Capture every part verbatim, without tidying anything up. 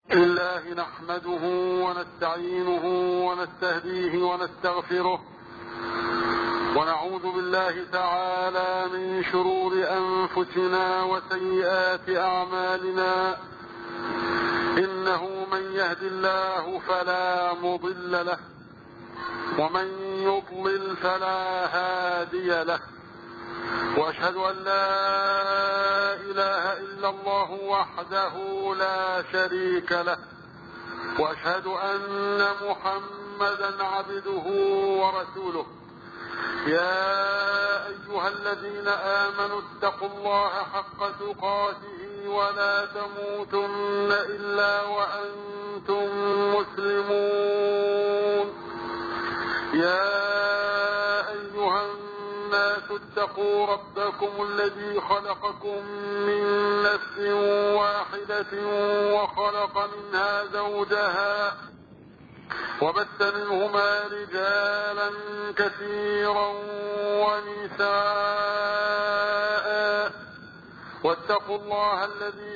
لله نحمده ونستعينه ونستهديه ونستغفره، ونعوذ بالله تعالى من شرور أنفسنا وسيئات أعمالنا. إنه من يهد الله فلا مضل له، ومن يضلل فلا هادي له. وأشهد أن لا إله إلا الله وحده لا شريك له، وأشهد أن محمدا عبده ورسوله. يا أيها الذين آمنوا اتقوا الله حق تقاته ولا تموتن إلا وأنتم مسلمون. يا أيها الناس اتقوا ربكم الذي خلقكم من نفس واحدة وخلق منها زوجها، وبث منهما رجالا كثيرا ونساء. واتقوا الله الذي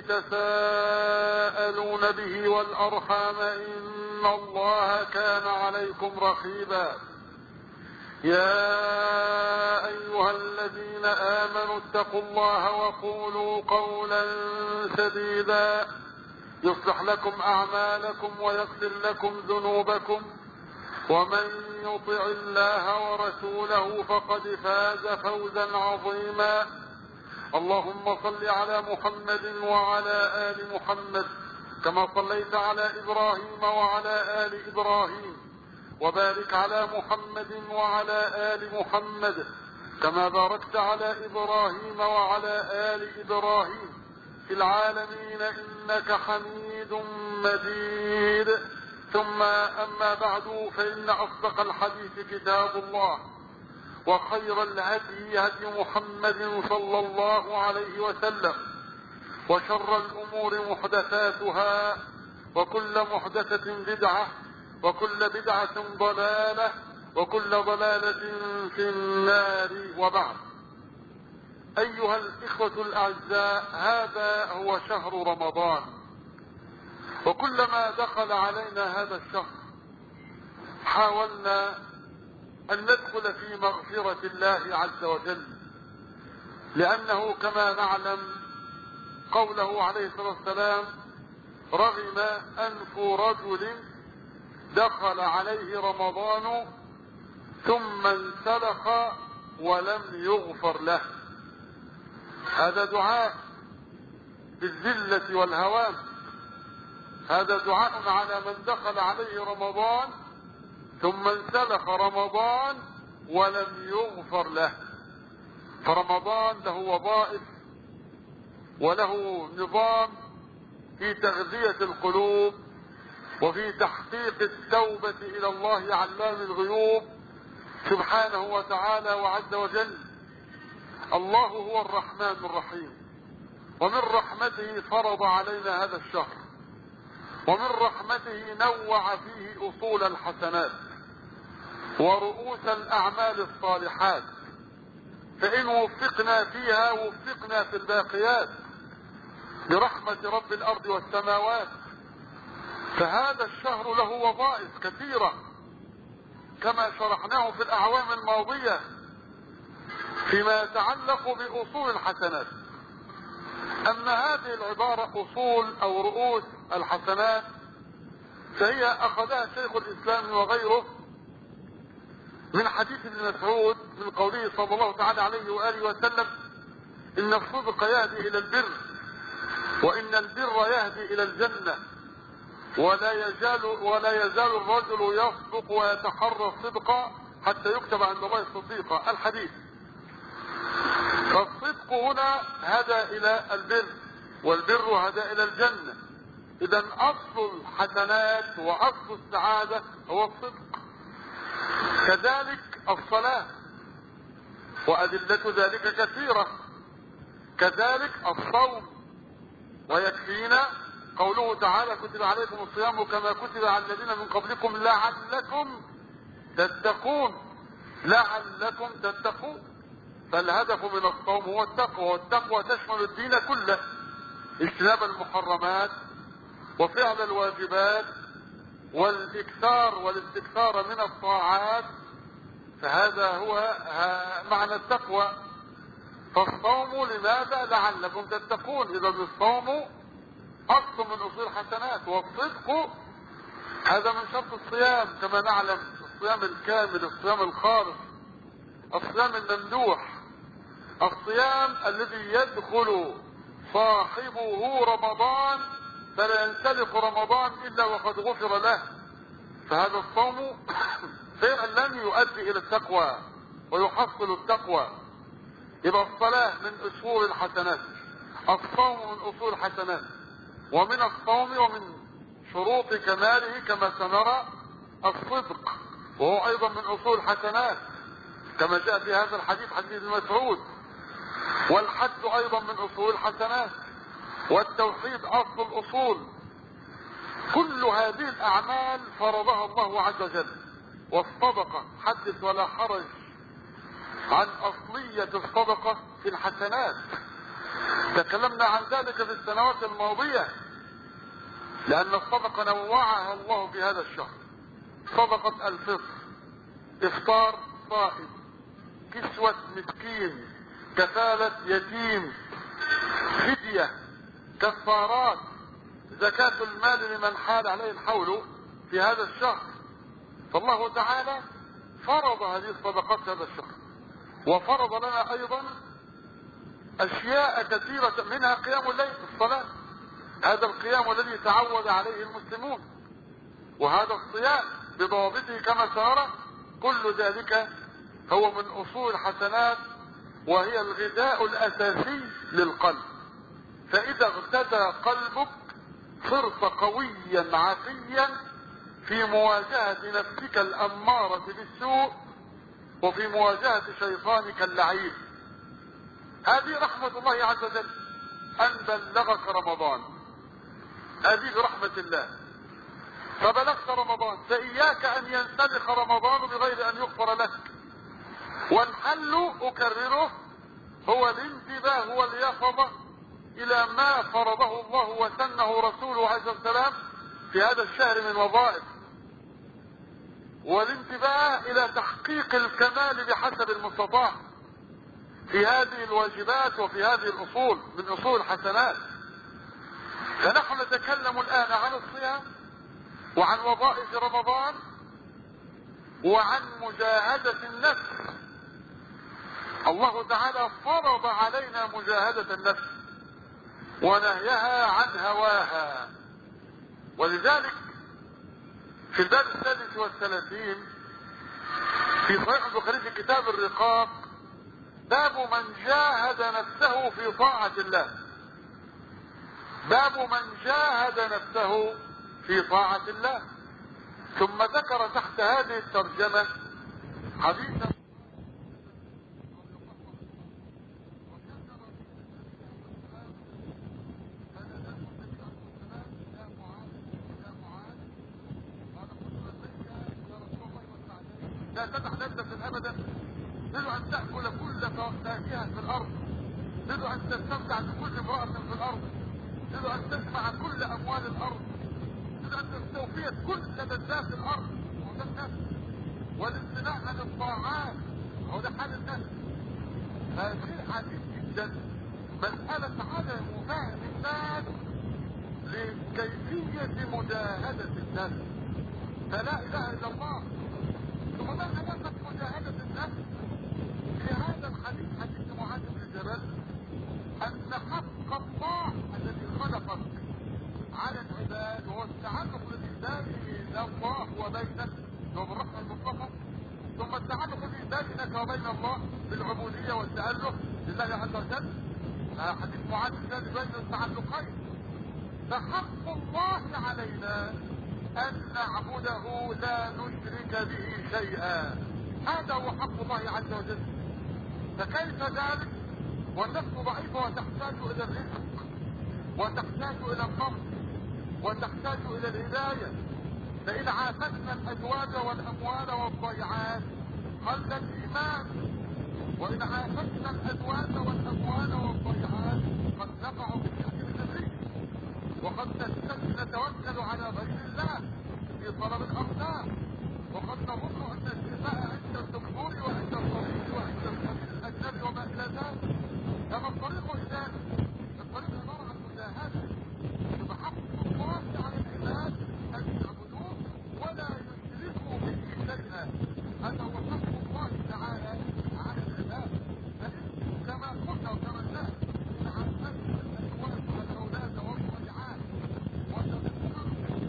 تساءلون به والأرحام إن الله كان عليكم رقيبا. يا أيها الذين آمنوا اتقوا الله وقولوا قولا سديدا يصلح لكم أعمالكم ويغفر لكم ذنوبكم، ومن يطع الله ورسوله فقد فاز فوزا عظيما. اللهم صل على محمد وعلى آل محمد كما صليت على إبراهيم وعلى آل إبراهيم، وبارك على محمد وعلى آل محمد كما باركت على إبراهيم وعلى آل إبراهيم في العالمين إنك حميد مجيد. ثم أما بعد، فإن أصدق الحديث كتاب الله، وخير الهدي هدي محمد صلى الله عليه وسلم، وشر الأمور محدثاتها، وكل محدثة بدعة، وكل بدعة ضلالة، وكل ضلالة في النار. وبعد، أيها الإخوة الأعزاء، هذا هو شهر رمضان، وكلما دخل علينا هذا الشهر حاولنا أن ندخل في مغفرة الله عز وجل، لأنه كما نعلم قوله عليه الصلاة والسلام: رغم أنف رجل دخل عليه رمضان ثم انسلخ ولم يغفر له. هذا دعاء بالذلة والهوان، هذا دعاء على من دخل عليه رمضان ثم انسلخ رمضان ولم يغفر له. فرمضان له وظائف وله نظام في تغذية القلوب وفي تحقيق التوبة إلى الله علام الغيوب سبحانه وتعالى وعز وجل. الله هو الرحمن الرحيم، ومن رحمته فرض علينا هذا الشهر، ومن رحمته نوع فيه أصول الحسنات ورؤوس الأعمال الصالحات، فإن وفقنا فيها وفقنا في الباقيات برحمة رب الأرض والسماوات. فهذا الشهر له وظائف كثيرة كما شرحناه في الأعوام الماضية فيما يتعلق بأصول الحسنات. أما هذه العبارة أصول أو رؤوس الحسنات فهي أخذها شيخ الإسلام وغيره من حديث ابن مسعود من قوله صلى الله تعالى عليه وآله وسلم: إن الصدق يهدي إلى البر، وإن البر يهدي إلى الجنة، ولا يزال ولا يزال الرجل يصدق ويتحرى الصدق حتى يكتب عند الله صديقا. الحديث. فالصدق هنا هدى إلى البر، والبر هدى إلى الجنة. إذا أصل الحسنات وأصل السعادة هو الصدق. كذلك الصلاة، وأدلة ذلك كثيرة. كذلك الصوم، ويكفينا قوله تعالى: كتب عليكم الصيام كما كتب على الذين من قبلكم لعلكم تتقون. لعلكم تتقون. فالهدف من الصوم هو التقوى، والتقوى تشمل الدين كله: اجتناب المحرمات وفعل الواجبات والاكثار والاستكثار من الطاعات، فهذا هو معنى التقوى. فالصوم لماذا؟ لعلكم تتقون. اذا الصوم اصل من اصول الحسنات، والصدق هذا من شرط الصيام كما نعلم، الصيام الكامل، الصيام الخالص، الصيام الممدوح، الصيام الذي يدخل صاحبه رمضان فلا ينسلخ رمضان الا وقد غفر له. فهذا الصوم فعلا يؤدي الى التقوى ويحصل التقوى. يبقى الصلاة من اصول الحسنات، الصوم من اصول الحسنات، ومن الصوم ومن شروط كماله كما سنرى الصدق، وهو ايضا من اصول الحسنات كما جاء في هذا الحديث، حديث ابن مسعود. والحج ايضا من اصول الحسنات، والتوحيد اصل الاصول. كل هذه الاعمال فرضها الله عز وجل. والصدقة حدث ولا حرج عن اصلية الصدقة في الحسنات، تكلمنا عن ذلك في السنوات الماضية، لان الصدقة نوعها الله في هذا الشهر. صدقة الفطر، افطار صائم، كسوة مسكين، كفالة يتيم، فدية، كفارات، زكاة المال لمن حال عليه الحول في هذا الشهر. فالله تعالى فرض هذه الصدقات في هذا الشهر، وفرض لنا ايضا اشياء كثيرة منها قيام الليل، الصلاة، هذا القيام الذي تعود عليه المسلمون، وهذا الصيام بضوابطه كما سنرى. كل ذلك هو من اصول الحسنات، وهي الغذاء الاساسي للقلب. فاذا اغتدى قلبك صرت قويا عافيا في مواجهة نفسك الامارة بالسوء، وفي مواجهة شيطانك اللعين. هذه رحمة الله عز وجل ان بلغك رمضان، هذه برحمة الله. فبلغت رمضان، فاياك ان ينسلخ رمضان بغير ان يغفر لك. والحل اكرره هو الانتباه واليقظة الى ما فرضه الله وسنه رسوله عليه الصلاة والسلام في هذا الشهر من وظائف، والانتباه الى تحقيق الكمال بحسب المستطاع في هذه الواجبات وفي هذه الاصول من اصول الحسنات. فنحن نتكلم الان عن الصيام وعن وظائف رمضان وعن مجاهدة النفس. الله تعالى فرض علينا مجاهدة النفس ونهيها عن هواها. ولذلك في الباب السادس والثلاثين في صحيح البخاري في كتاب الرقاق باب من جاهد نفسه في طاعة الله، باب من جاهد نفسه في طاعة الله. ثم ذكر تحت هذه الترجمة حديثا لا تدع نفسك ابدا، تريد ان تاكل كل فاكهه في الارض، تريد ان تستمتع بكل امراه في الارض، تريد ان تسمع كل اموال الارض، تريد ان تستوفي كل لذات الارض. وده النفس، والامتناع عن الطاعات هو ده حال النفس. فشيء عجيب جدا مساله عدم فهم الناس لكيفيه مجاهده النفس. فلا اله الا الله. ثم ما علاقة مجاهدة النفس في هذا الحديث، حديث معاذ بن جبل، ان حق الله الذي خلقك على العباد وهو التعلق الذي بين الله وبينك وبالرحمة المطلقة، ثم التعلق الذي بينك وبين الله بالعبودية والتأله لله عز وجل. حديث معاذ بن جبل بين التعلقين. فحق الله علينا ان نعبده لا نشرك به شيئا، هذا هو حق الله عز وجل. فكيف ذلك والنفس ضعيفة وتحتاج الى الرزق وتحتاج الى النصر وتحتاج الى الهداية. فإن عافتنا الازواج والاموال والضيعات قل الايمان، وإن عافتنا الازواج والاموال والضيعات قد نقع في الشرك بالتدريج. وقد نتوكل على غير الله في طلب الأرزاق، وقد نظن أن الشفاء عند الدكتور وعند الطبيب وعند الطبيب الأجنبي وما إلى ذلك. كما الطريق إذا الطريق عبارة عن مجاهدة بحق الله على العباد أن يعبدوه ولا يشركوا به شيئا. هذا هو حق الله تعالى على العباد. كما قلنا وكما نحن عن أجل الأزواج والأولاد والضيعات وتذكر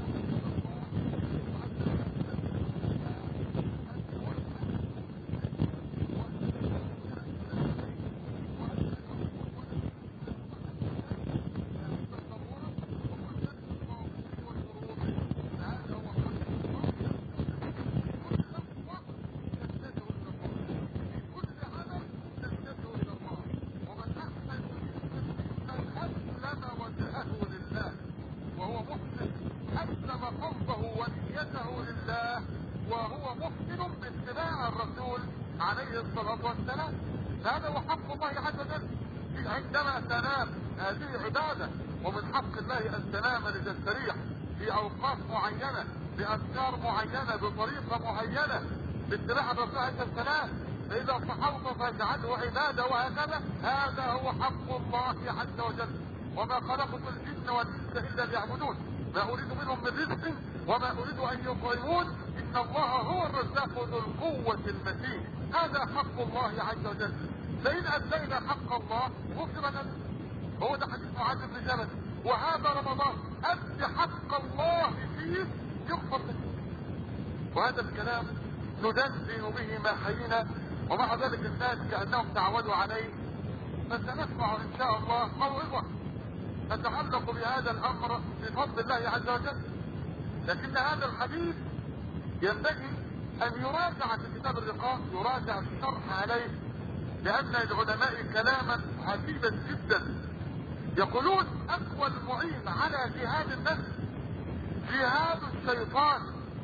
عليه الصلاة والسلام. هذا هو حق الله عز وجل. عندما تنام هذه عبادة، ومن حق الله أن تنام لتستريح في أوقات معينة بأذكار معينة بطريقة معينة باتباع الرسول عليه السلام. فإذا صحوت فاجعله عبادة وهكذا. هذا هو حق الله عز وجل. وما خلقت الجن والإنس إلا ليعبدون ما أريد منهم من رزق وما أريد أن يطعمون إن الله هو الرزاق ذو القوة المتين. هذا حق الله عز وجل. فإن أدينا حق الله غفر لنا. هو ده حديث معاذ بن جبل. وهذا رمضان أد حق الله فيه يغفر لك. وهذا الكلام ندندن به ما حيينا، ومع ذلك الناس كأنهم تعودوا عليه. فسنسمع إن شاء الله موعظة تتعلق بهذا الأمر بفضل الله عز وجل. لكن هذا الحديث ينبغي أن يراجع في كتاب الرقاق، يراجع الشرح عليه، لأن العلماء كلاما عجيبا جدا. يقولون أقوى المعين على جهاد النفس جهاد الشيطان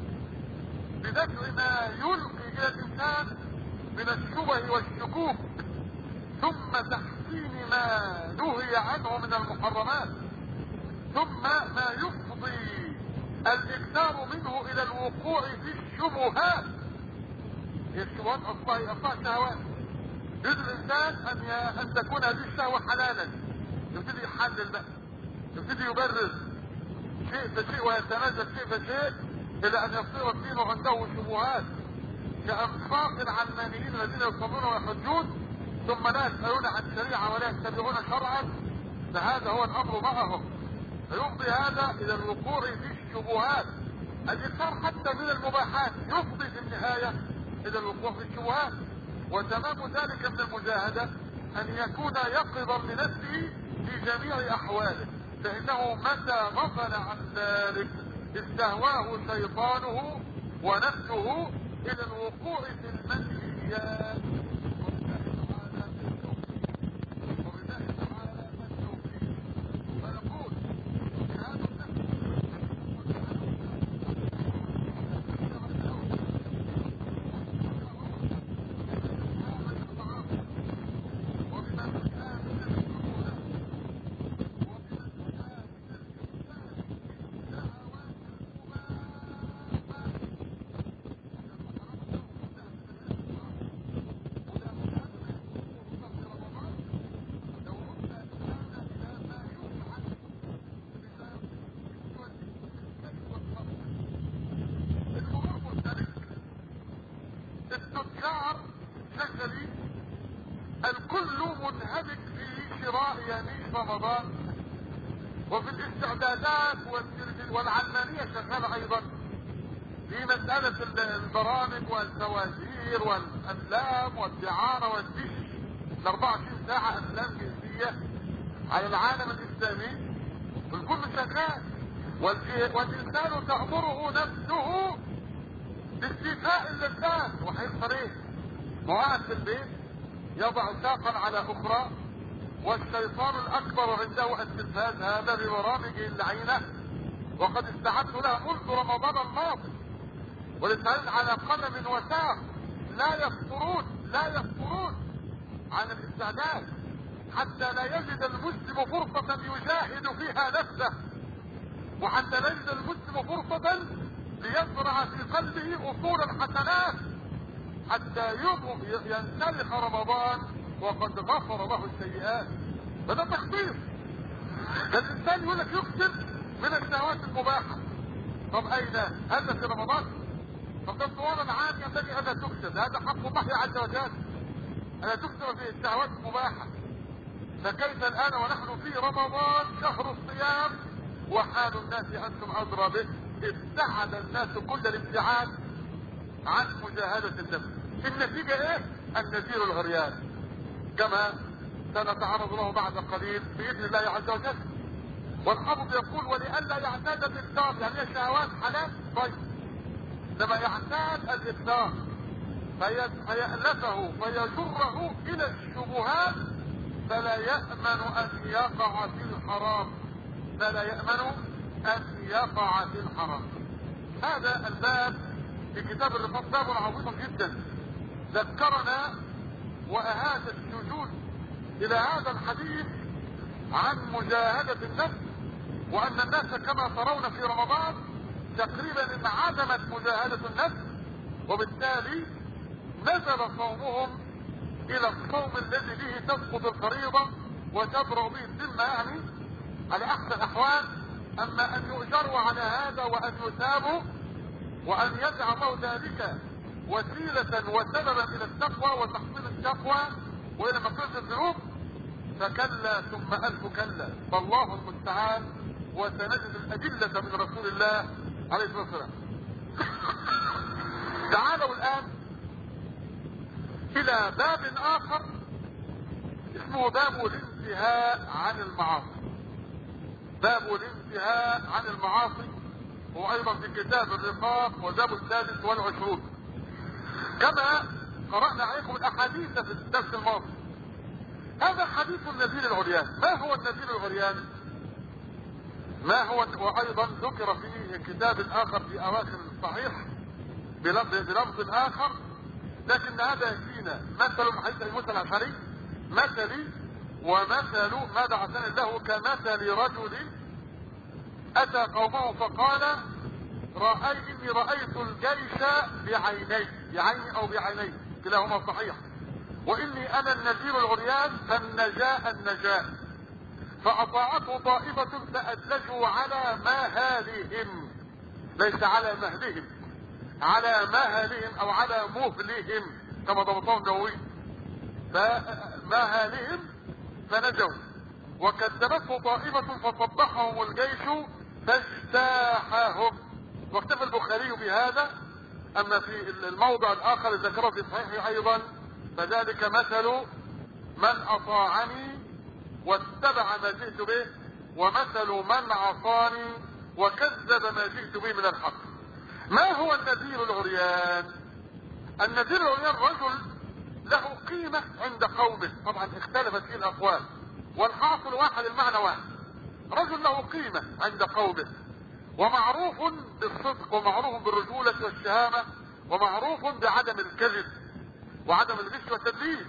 بدفع ما يلقي إلى الإنسان من الشبه والشكوك، ثم تحسين ما نهي عنه من المحرمات، ثم ما يفضي الاكثار منه الى الوقوع في الشبهات. هي الشبهات اصلا اصلا شهوات. يريد الانسان ان ان تكون هذه الشهوه حلالا، يبتدي يحلل بقى، يبتدي يبرر شيء فشيء ويتنازل شيء فشيء الى ان يصير الدين عنده شبهات كانفاق العلمانيين الذين يصلون ويحجون ثم لا يسالون عن شريعه ولا يتبعون شرعا. فهذا هو الامر معهم، فيفضي هذا الى الوقوع في الشبهات. الإكثار حتى من المباحات يفضي في النهاية الى الوقوع في الشبهات. وتمام ذلك من المجاهدة ان يكون يقظا لنفسه في جميع احواله، فانه متى غفل عن ذلك استهواه شيطانه ونفسه الى الوقوع في المنهيات. الكل منهمك في شراء يمين رمضان، وفي الاستعدادات والعلمانية شغالة ايضا في مسألة البرامج والفوازير والافلام والدعارة والدش. الاربعة وعشرين ساعة افلام جنسية على العالم الاسلامي، الكل شغال. والانسان تأمره نفسه باستيفاء اللذات، وهيحصل ايه؟ وقاعد في البيت يضع ساقا على اخرى، والشيطان الاكبر عنده التلفاز هذا ببرامجه اللعينة، وقد استعدت له منذ رمضان الماضي، والاستعداد على قدم وساق لا يفطرون لا يفطرون عن الاستعداد حتى لا يجد المسلم فرصة يجاهد فيها نفسه وحتى لا يجد المسلم فرصة ليزرع في قلبه اصول الحسنات حتى ينسلخ رمضان وقد غفر له السيئات. فده تخطيط. الانسان يقول لك يكثر من الشهوات المباحة. طب اين هذا في رمضان؟ طب ده الصور العام ينبغي الا تكثر، هذا حق الله عز وجل الا تكثر في الشهوات المباحة. فكيف الان ونحن في رمضان شهر الصيام وحال الناس انتم ادرى به؟ ابتعد الناس كل الابتعاد عن مجاهدة النفس. النتيجة ايه؟ النذير العريان كما سنتعرض له بعد قليل باذن الله عز وجل. والحافظ يقول ولئلا يعتاد الافطار، يعني الشهوات حلال طيب، لما يعتاد الافطار فيألفه فيجره الى الشبهات فلا يأمن ان يقع في الحرام، فلا يأمن ان يقع في الحرام. هذا الباب في كتاب الرقاق باب عظيم جدا ذكرنا واهاد السجود الى هذا الحديث عن مجاهدة النفس، وان الناس كما ترون في رمضان تقريبا انعدمت مجاهدة النفس، وبالتالي نزل صومهم الى الصوم الذي به تسقط الفريضة وتبرأ به الذمة، يعني على احسن الاحوال. اما ان يؤجروا على هذا وان يثابوا وان يجعل الله ذلك وسيلة وسببا الى التقوى وتحصيل التقوى والى مغفرة الذنوب، فكلا ثم الف كلا، فالله المستعان. وسنجد الادلة من رسول الله عليه الصلاة والسلام. تعالوا الان الى باب اخر اسمه باب الانتهاء عن المعاصي. باب الانتهاء عن المعاصي هو ايضا في كتاب الرقاق والباب السادس والعشرون. كما قرأنا عليكم الاحاديث في الدرس الماضي. هذا حديث النذير العريان. ما هو النذير العريان؟ ما هو؟ وايضا ذكر في كتاب اخر في اواخر الصحيح بلفظ بلفظ اخر، لكن هذا يكفينا. مثل حديث موسى الاشعري مثلي ومثل ما دعتني له كمثل رجل اتى قومه فقال رأي اني رأيت الجيش بعيني، بعيني او بعيني كلاهما صحيح، واني انا النذير العريان فالنجاء النجاء، فاطاعته طائفة فادلجوا على مهالهم، ليس على مهلهم، على مهلهم او على مهلهم كما ضبطه النووي، فمهالهم فنجوا، وكذبته طائفة فصبحهم الجيش فاجتاحهم. واكتفى البخاري بهذا. اما في الموضع الاخر ذكره في صحيحه ايضا فذلك مثل من اطاعني واتبع ما جئت به ومثل من عصاني وكذب ما جئت به من الحق. ما هو النذير العريان؟ النذير العريان رجل له قيمة عند قومه، طبعا اختلفت فيه الاقوال والحاصل واحد المعنى واحد. رجل له قيمة عند قومه ومعروف بالصدق ومعروف بالرجولة والشهامة ومعروف بعدم الكذب وعدم الغش والتدليس.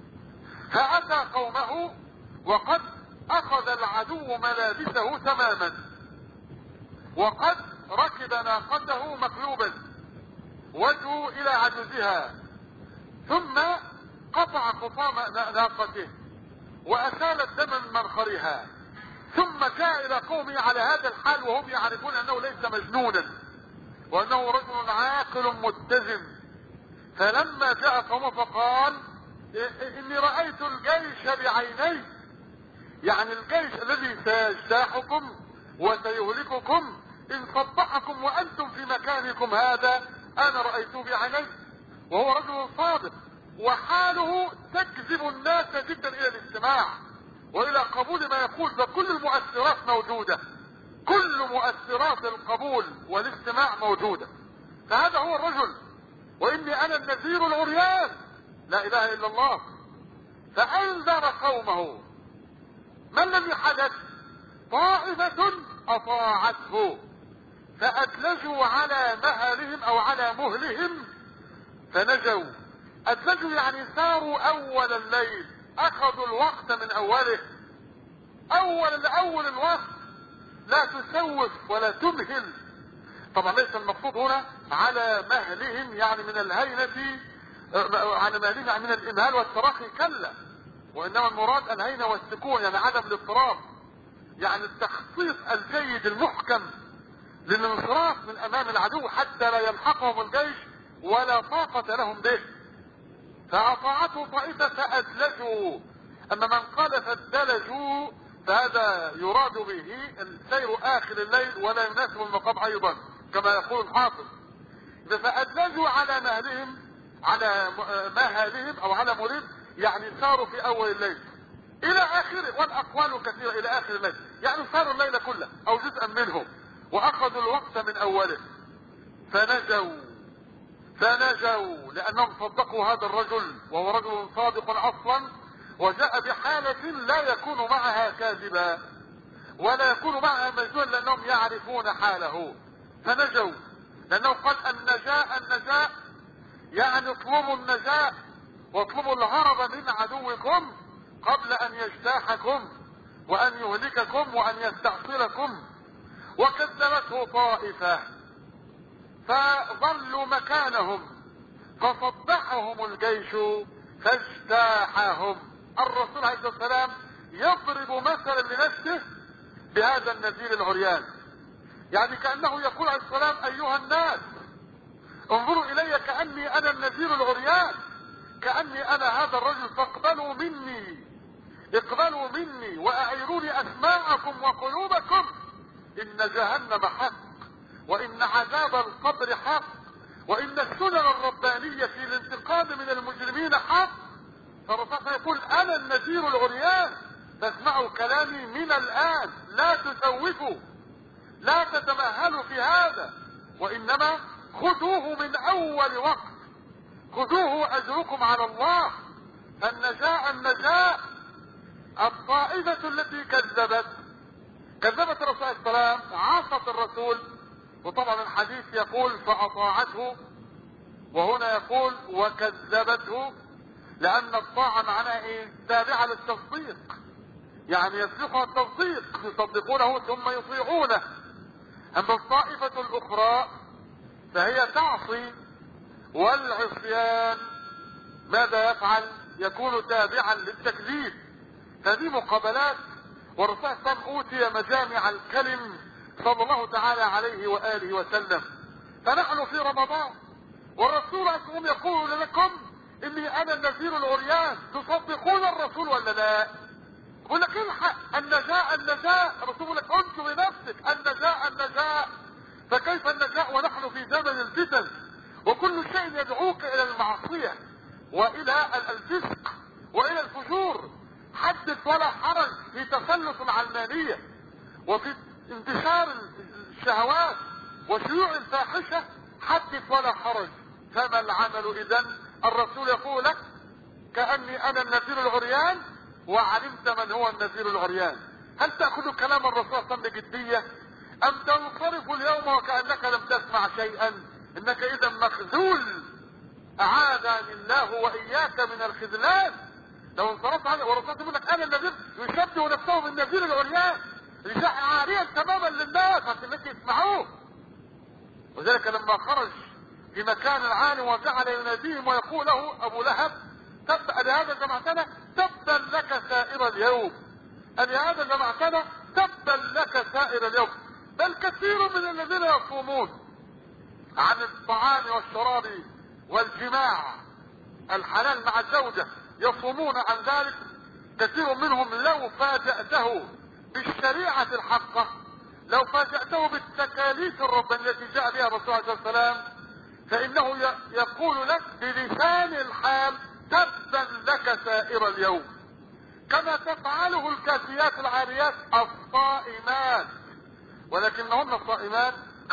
فأتى قومه وقد أخذ العدو ملابسه تماما، وقد ركب ناقته مقلوبا وجهه إلى عجزها، ثم قطع خصام ناقته وأسال الدم من منخرها، ثم جاء إلى قومه على هذا الحال وهم يعرفون أنه ليس مجنونا وأنه رجل عاقل متزن. فلما جاء قومه فقال إني رأيت الجيش بعيني، يعني الجيش الذي سيجتاحكم وسيهلككم إن صبحكم وأنتم في مكانكم هذا أنا رأيته بعيني. وهو رجل صادق وحاله تجذب الناس جدا إلى الاستماع والى قبول ما يقول، فكل المؤثرات موجودة، كل مؤثرات القبول والاستماع موجودة. فهذا هو الرجل. واني انا النذير العريان، لا اله الا الله. فانذر قومه. ما الذي حدث؟ طائفة اطاعته فادلجوا على مهلهم او على مهلهم فنجوا. ادلجوا يعني ساروا اول الليل، اخذوا الوقت من اوله، اول لاول الوقت لا تسوف ولا تمهل. طبعا ليس المقصود هنا على مهلهم يعني من الهينة، على مهلهم يعني من الامهال والتراخي، كلا، وانما المراد الهينة والسكون، يعني عدم الاضطراب، يعني التخطيط الجيد المحكم للانصراف من امام العدو حتى لا يلحقهم الجيش ولا طاقة لهم به. فاطاعته طائفة فادلجوا. اما من قال فادلجوا فهذا يراد به السير اخر الليل ولا يناسب المقام ايضا كما يقول الحافظ. فادلجوا على مهلهم، على مهلهم او على مريد، يعني ساروا في اول الليل الى اخره، والاقوال كثيرة الى اخر الليل، يعني ساروا الليل كله او جزءا منه واخذوا الوقت من اوله. فنجوا فنجوا لانهم صدقوا هذا الرجل وهو رجل صادق اصلا، وجاء بحالة لا يكون معها كاذبا ولا يكون معها مجنون، لانهم يعرفون حاله. فنجوا لانه قال النجاء النجاء يعني اطلبوا النجاة واطلبوا الهرب من عدوكم قبل ان يجتاحكم وان يهلككم وان يستعصلكم. وكذبته طائفة فظلوا مكانهم فصبحهم الجيش فاجتاحهم. الرسول عليه الصلاة والسلام يضرب مثلا لنفسه بهذا النذير العريان، يعني كأنه يقول عليه السلام ايها الناس انظروا الي كأني انا النذير العريان، كأني انا هذا الرجل، فاقبلوا مني اقبلوا مني واعيروني اسماعكم وقلوبكم. ان جهنم حق، وان عذاب القبر حق، وان السنن الربانية في الانتقام من المجرمين حق. فالرسول يقول انا النذير العريان، فاسمعوا كلامي من الان، لا تسوفوا لا تتمهلوا في هذا، وانما خذوه من اول وقت، خذوه اجركم على الله. النجاء النجاء. الطائفة التي كذبت كذبت الرسول صلى الله عليه وسلم، عصت الرسول، وطبعا الحديث يقول فاطاعته، وهنا يقول وكذبته، لان الطاعة معناها ايه؟ تابعة للتصديق، يعني يسبقها التصديق، يصدقونه ثم يطيعونه. اما الطائفة الاخرى فهي تعصي، والعصيان ماذا يفعل؟ يكون تابعا للتكذيب. هذه مقابلات، والرسول صلى الله عليه وسلم اوتي مجامع الكلم صلى الله تعالى عليه واله وسلم. فنحن في رمضان والرسول عليه الصلاه والسلام يقول لكم اني انا النذير العريان، تصدقون الرسول ولا لا؟ يقول لك الحق النجاء النجاء، الرسول يقول لك انت بنفسك النجاء النجاء. فكيف النجاء ونحن في زمن الفتن وكل شيء يدعوك الى المعصية والى الفسق والى الفجور؟ حدث ولا حرج في تسلط العلمانية وفي انتشار الشهوات وشيوع الفاحشة، حدث ولا حرج. فما العمل اذن؟ الرسول يقول لك كأني انا النذير العريان، وعلمت من هو النذير العريان. هل تأخذ كلام الرسول صلى الله عليه وسلم بجدية ام تنصرف اليوم وكأنك لم تسمع شيئا؟ انك اذا مخذول، اعاذني الله واياك من الخذلان. لو انصرفت عنه والرسول يقول لك انا النذير، يشبه نفسه بالنذير العريان، رجاء عاريا تماما للناس عشان الناس يسمعوه. وذلك لما خرج في مكان العالم وجعل يناديهم ويقول له ابو لهب تبا لهذا جمعتنا تبا لك سائر اليوم، لهذا جمعتنا تبا لك سائر اليوم. بل كثير من الذين يصومون عن الطعام والشراب والجماع الحلال مع الزوجة يصومون عن ذلك، كثير منهم لو فاجأته بالشريعة الحقة، لو فاجأته بالتكاليف الربانية التي جاء بها الرسول عليه الصلاة والسلام، فإنه يقول لك بلسان الحال تبا لك سائر اليوم، كما تفعله الكاسيات العاريات الصائمات، ولكنهن الصائمات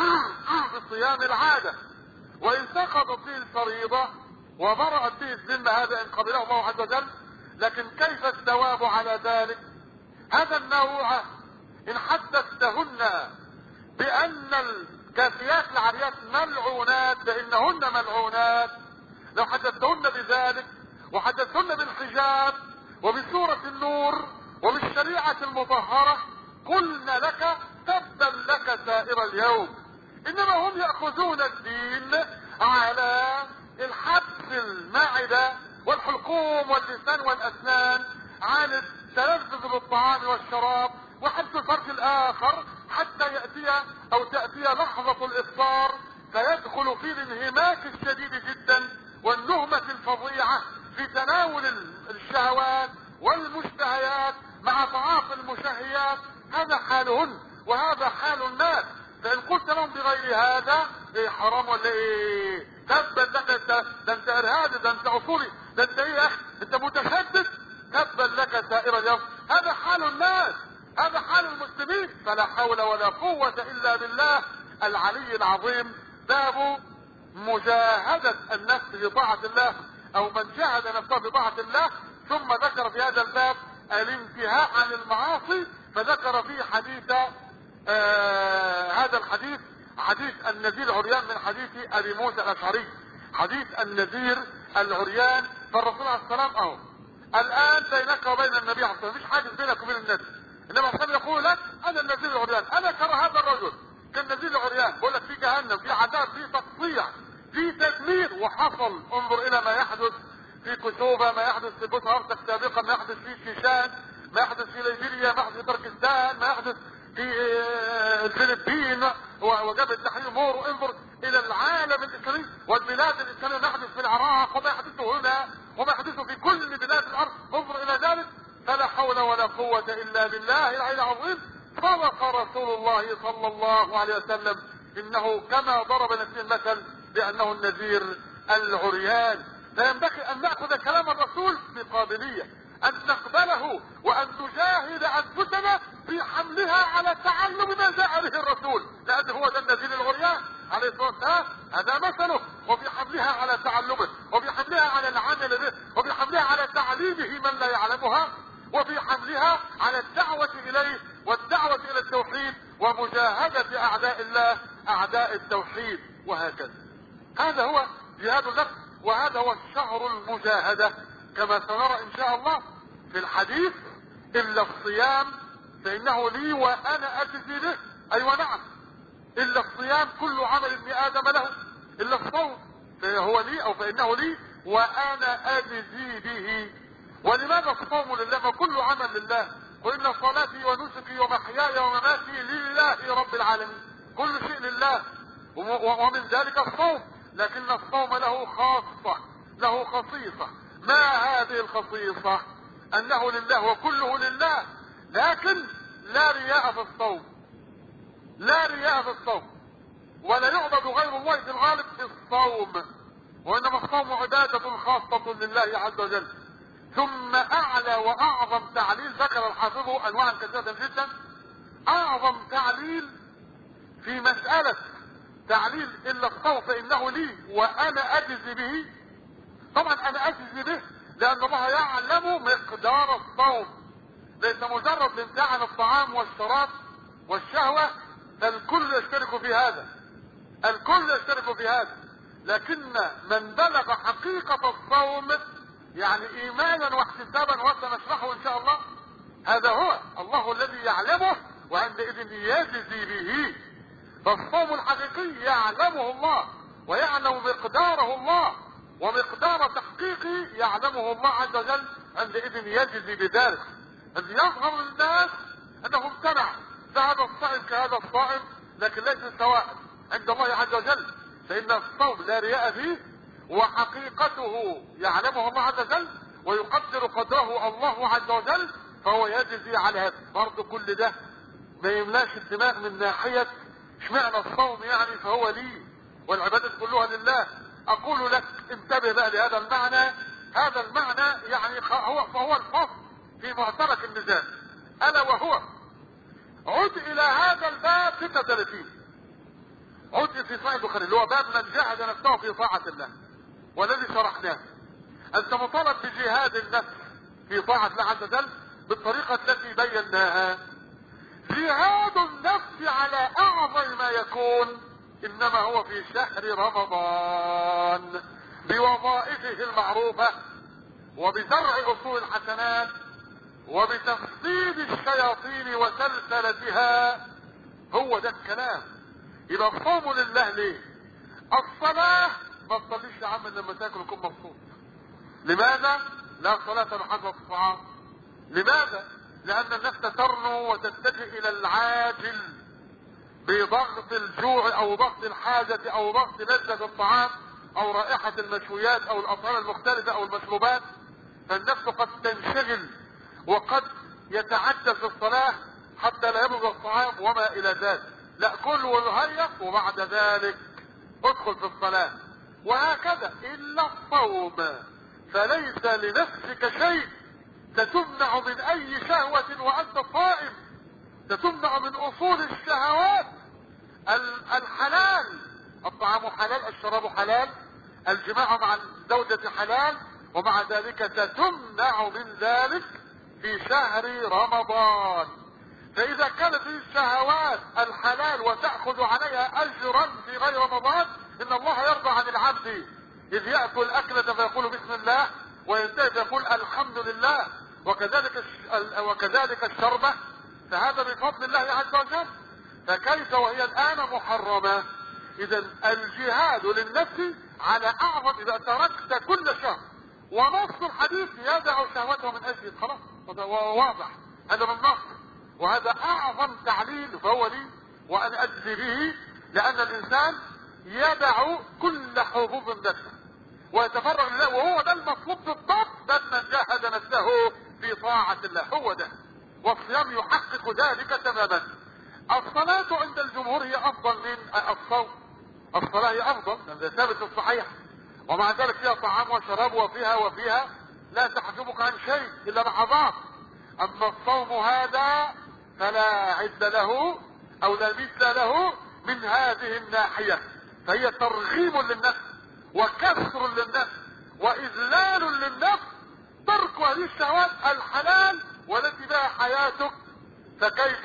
بصيام العادة، وإن سقطت به الفريضة وبرأت به الذمة هذا إن قبله الله عز وجل، لكن كيف الثواب على ذلك؟ هذا النوع إن حدثتهن بأن الكافيات العاريات ملعونات فإنهن ملعونات، لو حدثتهن بذلك وحدثتهن بالحجاب وبسورة النور وبالشريعة المطهرة قلنا لك تبا لك سائر اليوم. انما هم يأخذون الدين على الحبس المعدة والحلقوم واللسان والاسنان عن التلذذ بالطعام والشراب وحبس الفرج الاخر حتى يأتي او تأتي لحظة الافطار فيدخل في الانهماك الشديد جدا والنهمة الفظيعة في تناول الشهوات والمشتهيات مع تعاطي المشهيات. هذا حالهن وهذا حال الناس. فان قلت لهم بغير هذا ايه حرام ولا ايه؟ تبا لك انت، ده انت ارهابي، ده انت اصولي، ده انت ايه يا اخي، انت متشدد. تبا لك سائر اليوم. هذا حال الناس، هذا حال المسلمين. فلا حول ولا قوة الا بالله العلي العظيم. باب مجاهدة النفس بطاعة الله او من جاهد نفسه بطاعة الله. ثم ذكر في هذا الباب الانتهاء عن المعاصي، فذكر فيه حديث آه هذا الحديث حديث النذير العريان من حديث ابي موسى الاشعري. حديث النذير العريان. فالرسول عليه السلام اهو الان بينك وبين النبي عليه الصلاه والسلام مش حاجز بينك وبين النبي، انما الرسول يقول لك انا النذير العريان. انا ترى هذا الرجل كالنذير العريان، بقول لك في جهنم، في عذاب، في تقطيع، في تدمير. وحصل انظر الى ما يحدث في كتوبة، ما يحدث في بوسنة هرسك سابقا، ما يحدث في شيشان، ما يحدث في ليبيريا، ما يحدث في تركستان، ما يحدث في الفلبين وجبهة تحرير مورو. انظر الى العالم الاسلامي والبلاد الاسلامية، ما يحدث في العراق وما يحدث هنا وما يحدث في كل بلاد الارض. انظر الى ذلك. فلا حول ولا قوة الا بالله العلي العظيم. صدق رسول الله صلى الله عليه وسلم انه كما ضرب نفسه المثل بانه النذير العريان. فينبغي ان ناخذ كلام الرسول بقابلية، ان نقبله وان نجاهد انفسنا في حملها على تعلم ما جاء به الرسول، لان هو ده النذير العريان عليه الصلاه والسلام. هذا مثله، وفي حملها على تعلمه، وفي حملها على العمل به، وفي حملها على تعليمه من لا يعلمها، وفي حملها على الدعوة اليه والدعوة الى التوحيد ومجاهدة اعداء الله اعداء التوحيد. وهكذا هذا هو جهاد النفس، وهذا هو الشهر المجاهدة كما سنرى ان شاء الله في الحديث. الا الصيام فانه لي وانا اجزي به. ايوه نعم، الا الصيام كل عمل ابن ادم له الا الصوم فهو لي او فانه لي وانا اجزي به. ولماذا الصوم لله؟ ما كل عمل لله. وان صلاتي ونسكي ومحياي ومماتي لله رب العالمين، كل شيء لله، ومن ذلك الصوم. لكن الصوم له خاصة، له خصيصة. ما هذه الخصيصة؟ انه لله وكله لله، لكن لا رياء في الصوم، لا رياء في الصوم، ولا يعبد غير الله في الغالب في الصوم، وانما الصوم عبادة خاصة لله عز وجل. ثم اعلى واعظم تعليل ذكر الحافظ انواعا كثيرة جدا. اعظم تعليل في مسألة تعليل الا الصوم فانه لي وانا اجزي به. طبعا انا اجزي به لان الله يعلم مقدار الصوم، ليس مجرد الامتاع عن الطعام والشراب والشهوة، الكل يشترك في هذا، الكل يشترك في هذا. لكن من بلغ حقيقة الصوم يعني ايمانا واحتسابا وسنشرحه ان شاء الله، هذا هو الله الذي يعلمه وعندئذ يجزي به. فالصوم الحقيقي يعلمه الله ويعلم مقداره الله، ومقدار تحقيقه يعلمه الله عز وجل، عندئذ يجزي بذلك. أن يظهر للناس انه امتنع، فهذا الصائم كهذا الصائم، لكن ليس سواء عند الله عز وجل، فإن الصوم لا رياء فيه وحقيقته يعلمه الله عز وجل ويقدر قدره الله عز وجل، فهو يجزي على هذا. برضه كل ده ما يملاش الدماغ من ناحية اشمعنى الصوم يعني فهو لي والعبادات كلها لله. اقول لك انتبه بقى لهذا المعنى. هذا المعنى يعني هو فهو الفصل في معترك النزاع، الا وهو عد الى هذا الباب ستة وثلاثين، عد في صحيح البخاري اللي هو باب من جاهد نفسه في طاعة الله، والذي شرحناه. انت مطالب بجهاد النفس في طاعة الله عز وجل بالطريقة التي بيناها. جهاد النفس على اعظم ما يكون انما هو في شهر رمضان بوظائفه المعروفة وبزرع اصول الحسنات وبتفصيل الشياطين وسلسلتها هو ده الكلام. يبقى الصوم لله ليه؟ الصلاة ما تصليش يا عم لما تاكل وتكون مبسوط. لماذا؟ لا صلاة محل الطعام. لماذا؟ لأن النفس ترنو وتتجه إلى العاجل بضغط الجوع أو ضغط الحاجة أو ضغط لذة الطعام أو رائحة المشويات أو الأطعمة المختلفة أو المشروبات. فالنفس قد تنشغل وقد يتعدى في الصلاة حتى لا يبلغ الطعام وما إلى ذلك. لا، كل وهيئ وبعد ذلك ادخل في الصلاة. وهكذا إلا الصوم فليس لنفسك شيء، ستمنع من أي شهوة وأنت صائم، ستمنع من أصول الشهوات الحلال. الطعام حلال، الشراب حلال، الجماع مع الزوجة حلال، ومع ذلك ستمنع من ذلك في شهر رمضان. فإذا كانت الشهوات الحلال وتأخذ عليها أجرا في غير رمضان، إن الله يرضى عن العبد إذ يأكل أكلة فيقول بسم الله وينتهي فيقول الحمد لله. وكذلك وكذلك الشربة، فهذا بفضل الله عز وجل. فكيف وهي الآن محرمة؟ إذا الجهاد للنفس على أعظم. إذا تركت كل شهر ونص الحديث يدع شهوته من أجل، خلاص هذا واضح، هذا من نص، وهذا أعظم تعليل فهو لي وأنا أجزي به. لأن الإنسان يدع كل حظوظ النفس ويتفرغ لله، وهو ده المطلوب بالضبط. بل من جاهد نفسه في طاعة الله، هو ده. والصيام يحقق ذلك تماما. الصلاة عند الجمهور هي أفضل من الصوم. الصلاة هي أفضل، هذا ثابت في الصحيح، ومع ذلك فيها طعام وشراب وفيها وفيها لا تحجبك عن شيء إلا لحظات. أما الصوم هذا فلا عد له أو لا مثل له من هذه الناحية، فهي ترغيب للنفس وكسر للنفس وإذلال للنفس، ترك هذه الشهوات الحلال والتي بها حياتك. فكيف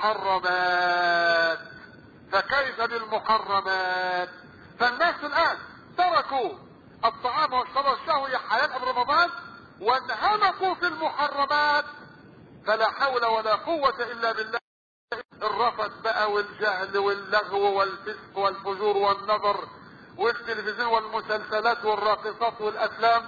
بالمحرمات؟ فكيف بالمحرمات؟ فالناس الآن تركوا الطعام والشراب والشهوة حياة قبل رمضان وانهمكوا في المحرمات، فلا حول ولا قوة إلا بالله. الرفث بقى والجهل واللغو والفسق والفجور والنظر والتلفزيون والمسلسلات والراقصات والأفلام.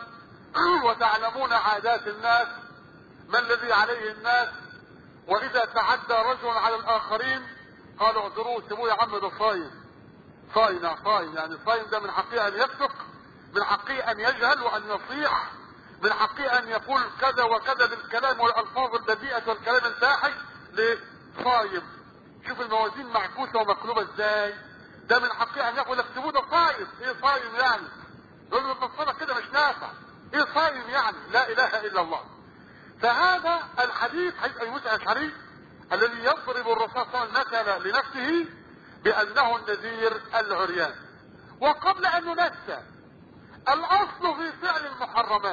وتعلمون عادات الناس، ما الذي عليه الناس. وإذا تعدى رجل على الآخرين قالوا اعذروه سيبوه يا عم ده صايم. صايم يا صايم، يعني صايم ده من حقه أن يفسق، من حقه أن يجهل وأن يصيح، من حقه أن يقول كذا وكذا بالكلام والألفاظ البذيئة والكلام الفاحش لصايم. شوف الموازين معكوسة ومقلوبة ازاي. ده من حقه أن يقول اكتبوه ده صايم. ايه صايم يعني؟ يقول له الصلاة كده مش نافع. ايه صايم يعني؟ لا إله إلا الله. فهذا الحديث حديث أبي موسى الأشعري الذي يضرب الرسول صلى الله عليه وسلم مثل لنفسه بأنه النذير العريان. وقبل أن ننسى، الأصل في فعل المحرمات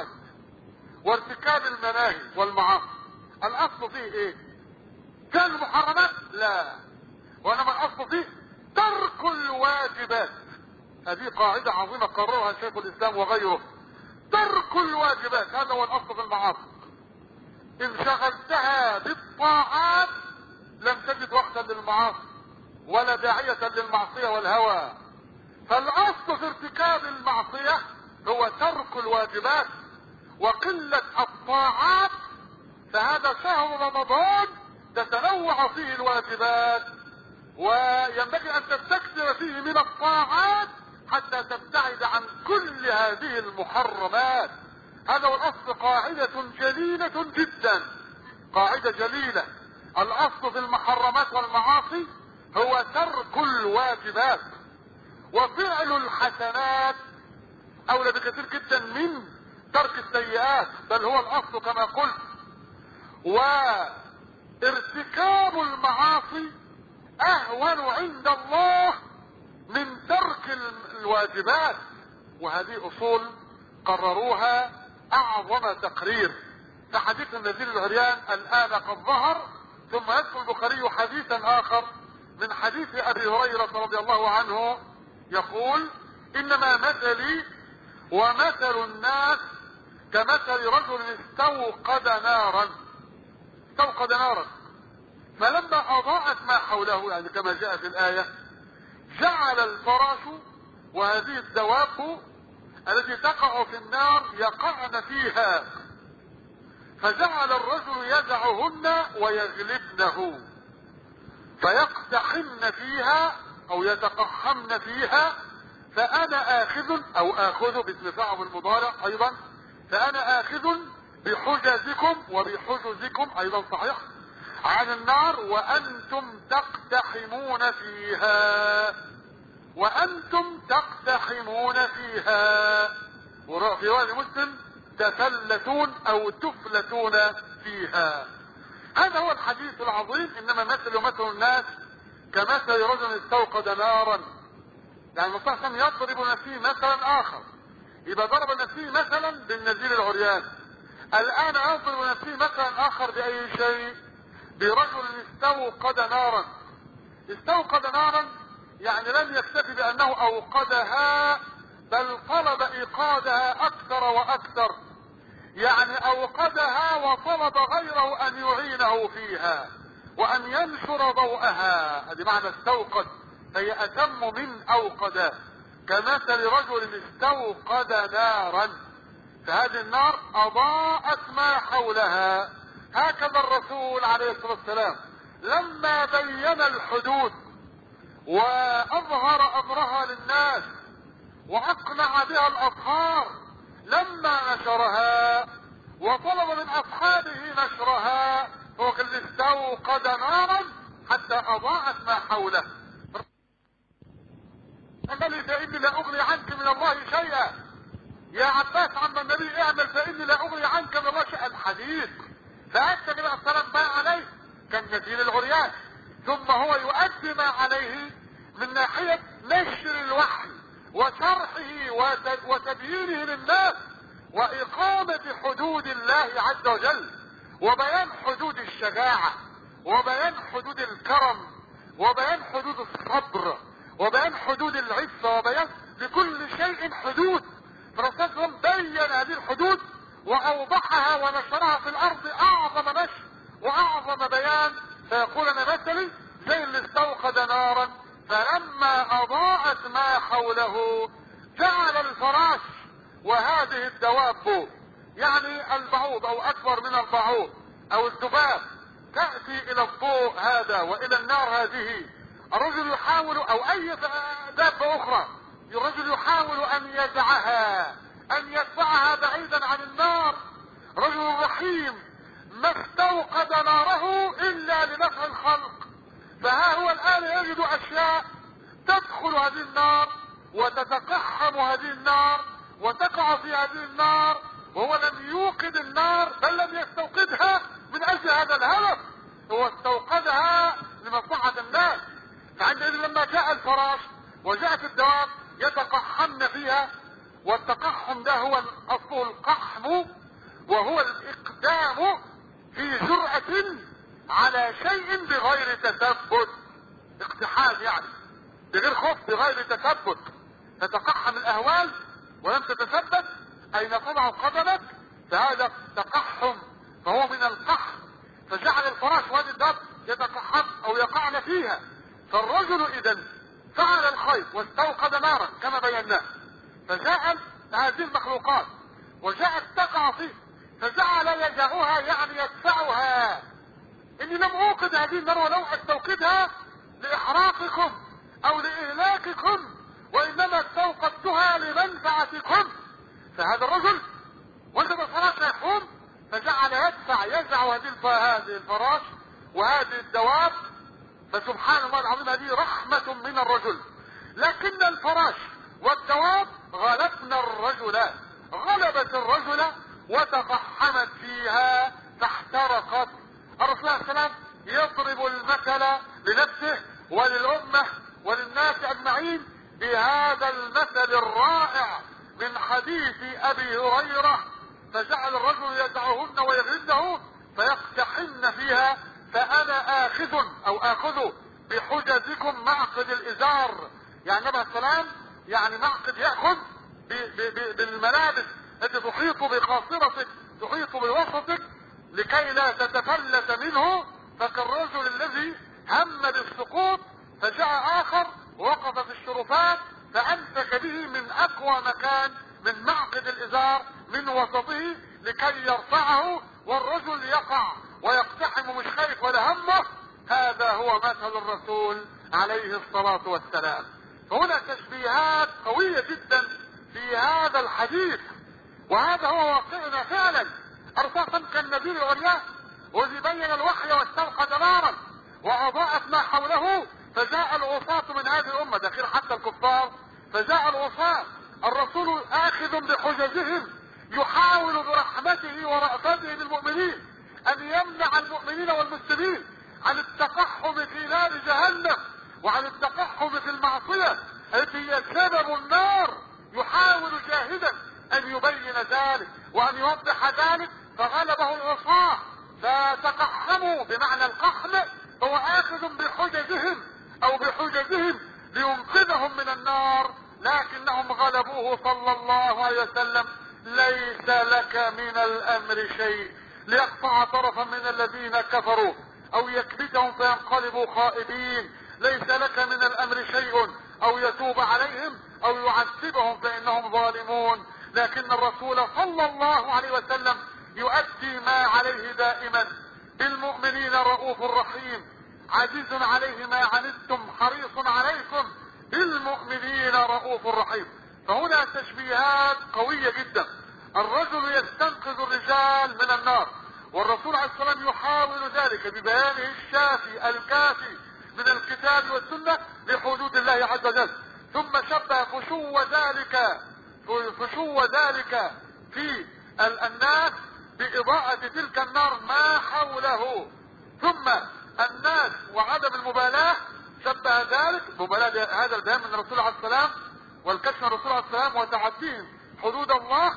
وارتكاب المناهي والمعاصي، الأصل فيه إيه؟ فعل المحرمات؟ لا، وإنما الأصل فيه ترك الواجبات. هذه قاعدة عظيمة قررها شيخ الإسلام وغيره. ترك الواجبات هذا هو الأصل في المعاصي. إن شغلتها بالطاعات لم تجد وقتا للمعاصي ولا داعية للمعصية والهوى. فالأصل في ارتكاب المعصية هو ترك الواجبات وقلة الطاعات. فهذا شهر رمضان تتنوع فيه الواجبات، وينبغي أن تستكثر فيه من الطاعات حتى تبتعد عن كل هذه المحرمات. هذا هو الأصل، قاعدة جليلة جدا، قاعدة جليلة. الأصل في المحرمات والمعاصي هو ترك الواجبات، وفعل الحسنات أولى بكثير جدا من ترك السيئات، بل هو الأصل كما قلت. وارتكاب المعاصي أهون عند الله من ترك الواجبات، وهذه أصول قرروها أعظم تقرير. فحديث النذير العريان الآن قد ظهر. ثم يذكر البخاري حديثا آخر من حديث أبي هريرة رضي الله عنه يقول: إنما مثلي ومثل الناس كمثل رجل استوقد نارا. استوقد نارا فلما اضاءت ما حوله، يعني كما جاء في الآية، جعل الفراش وهذه الدواب التي تقع في النار يقعن فيها، فجعل الرجل يدعهن ويغلبنه فيقتحمن فيها او يتقحمن فيها، فانا اخذ او اخذ باسم فاعل المضارع ايضا، فانا اخذ بحجزكم وبحجزكم ايضا صحيح عن النار وانتم تقتحمون فيها، وانتم تقتحمون فيها، وفي رواية مسلم تفلتون او تفلتون فيها. هذا هو الحديث العظيم. انما مثل مثل الناس كمثل رجل استوقد نارا، يعني الرسول صلى الله عليه وسلم يضرب نفسه مثلا اخر، يبقى ضرب نفسه مثلا بالنزيل العريان، الان يضرب نفسه مثلا اخر باي شيء؟ برجل استوقد نارا. استوقد نارا يعني لم يكتفي بانه اوقدها، بل طلب ايقادها اكثر واكثر، يعني اوقدها وطلب غيره ان يعينه فيها وان ينشر ضوءها. هذه معنى استوقد، هي اتم من اوقد، كمثل رجل استوقد نارا، فهذه النار اضاءت ما حولها. هكذا الرسول عليه الصلاة والسلام لما بين الحدود واظهر امرها للناس واقنع بها الاطهار، لما نشرها وطلب من اصحابه نشرها، هو قد استوقد نارا حتى اضاءت ما حوله. قال فاني لا اغني عنك من الله شيئا، يا عباس عم النبي اعمل فاني لا اغني عنك من الله شيئا. الحديث فاتى النبي عليه السلام ما عليه كالنزيل العريان، ثم هو يؤدي ما عليه من ناحية نشر الوحي وشرحه وتبيينه للناس واقامة حدود الله عز وجل، وبيان حدود الشجاعة، وبيان حدود الكرم، وبيان حدود الصبر، وبيان حدود العفة، وبيان لكل شيء حدود. فالرسول صلى الله عليه وسلم بين هذه الحدود واوضحها ونشرها في الارض اعظم نشر واعظم بيان. فيقول انا مثلي زي اللي استوقد نارا فلما اضاءت ما حوله جعل الفراش وهذه الدواب، يعني البعوض او اكبر من البعوض او الذباب، تأتي الى الضوء هذا والى النار هذه. الرجل يحاول او اي دابة اخرى، الرجل يحاول ان يدعها ان يدفعها بعيدا عن النار. رجل رحيم ما استوقد ناره الا لنفع الخلق، فها هو الان يجد اشياء تدخل هذه النار وتتقحم هذه النار وتقع في هذه النار، وهو لم يوقد النار بل لم يستوقدها من اجل هذا الهدف، هو استوقدها لمصلحة الناس. فعندئذ لما جاء الفراش وجاءت الدواب يتقحمن فيها، والتقحم ده هو اصله القحم، وهو الاقدام في جرأة على شيء بغير تثبت، اقتحام يعني بغير خوف بغير تثبت، تتقحم الاهوال ولم تتثبت اين تضع قدمك، فهذا تقحم، فهو من القحم. فجعل الفراش وهذه الداب يتقحم او يقعن فيها. فالرجل اذا فعل الخير واستوقد نارا كما بيناه، فجاء هذه المخلوقات وجاءت تقع فيه فجعل يدعوها يعني يدفعها. اني لم اوقد هذه النار ولو استوقدها لاحراقكم او لاهلاككم، وانما استوقدتها لمنفعتكم. فهذا الرجل وجد الفراش يقوم فجعل يدفع يدفع هذه الفراش وهذه الدواب. فسبحان الله العظيم هذه رحمة من الرجل. لكن الفراش والدواب غلبنا الرجل، غلبت الرجل وتقحمت فيها فاحترقت. الرسول عليه السلام يضرب المثل لنفسه وللأمة وللناس أجمعين بهذا المثل الرائع من حديث أبي هريرة، فجعل الرجل يدعهن ويغرزه فيقتحمن فيها، فأنا آخذ أو آخذ بحجزكم معقد الإزار. يعني النبي عليه السلام يعني معقد يأخذ بالملابس التي تحيط بقاصرتك تحيط بوسطك لكي لا تتفلت منه فكالرجل الذي هم بالسقوط فجاء اخر وقف في الشرفات فامسك به من اقوى مكان من معقد الازار من وسطه لكي يرفعه، والرجل يقع ويقتحم مش خايف ولا همه. هذا هو مثل الرسول عليه الصلاة والسلام. هنا تشبيهات قوية جدا في هذا الحديث، وهذا هو واقعنا فعلا. ارساطا كالنبي العريان وذي بين الوحي واستوقد نارا واضاءت ما حوله، فجاء العصاة من هذه الامة، ده غير حتى الكفار، فجاء العصاة الرسول اخذ بحججهم يحاول برحمته ورأفته بالمؤمنين ان يمنع المؤمنين والمسلمين عن التقحم في نار جهنم وعن التقحم في المعصية التي هي سبب النار. يحاول جاهدا ان يبين ذلك وان يوضح ذلك، فغلبه العصاة فتقحموا بمعنى القحم. هو اخذ بحججهم او بحججهم لينقذهم من النار، لكنهم غلبوه صلى الله عليه وسلم. ليس لك من الامر شيء، ليقطع طرفا من الذين كفروا او يكبتهم فينقلبوا خائبين. ليس لك من الامر شيء، او يتوب عليهم او يعذبهم فانهم ظالمون. لكن الرسول صلى الله عليه وسلم يؤدي ما عليه دائما. بالمؤمنين رؤوف رحيم، عزيز عليه ما عنتم حريص عليكم بالمؤمنين رؤوف رحيم. فهنا تشبيهات قوية جدا. الرجل يستنقذ الرجال من النار، والرسول عليه الصلاة والسلام يحاول ذلك ببيانه الشافي الكافي من الكتاب والسنة لحدود الله عز وجل. ثم شبه فشو ذلك فشو ذلك في الناس بإضاءة تلك النار ما حوله. ثم الناس وعدم المبالاة شبه ذلك مبالاة هذا البيان من الرسول عليه السلام والكشف من الرسول عليه السلام وتعديهم حدود الله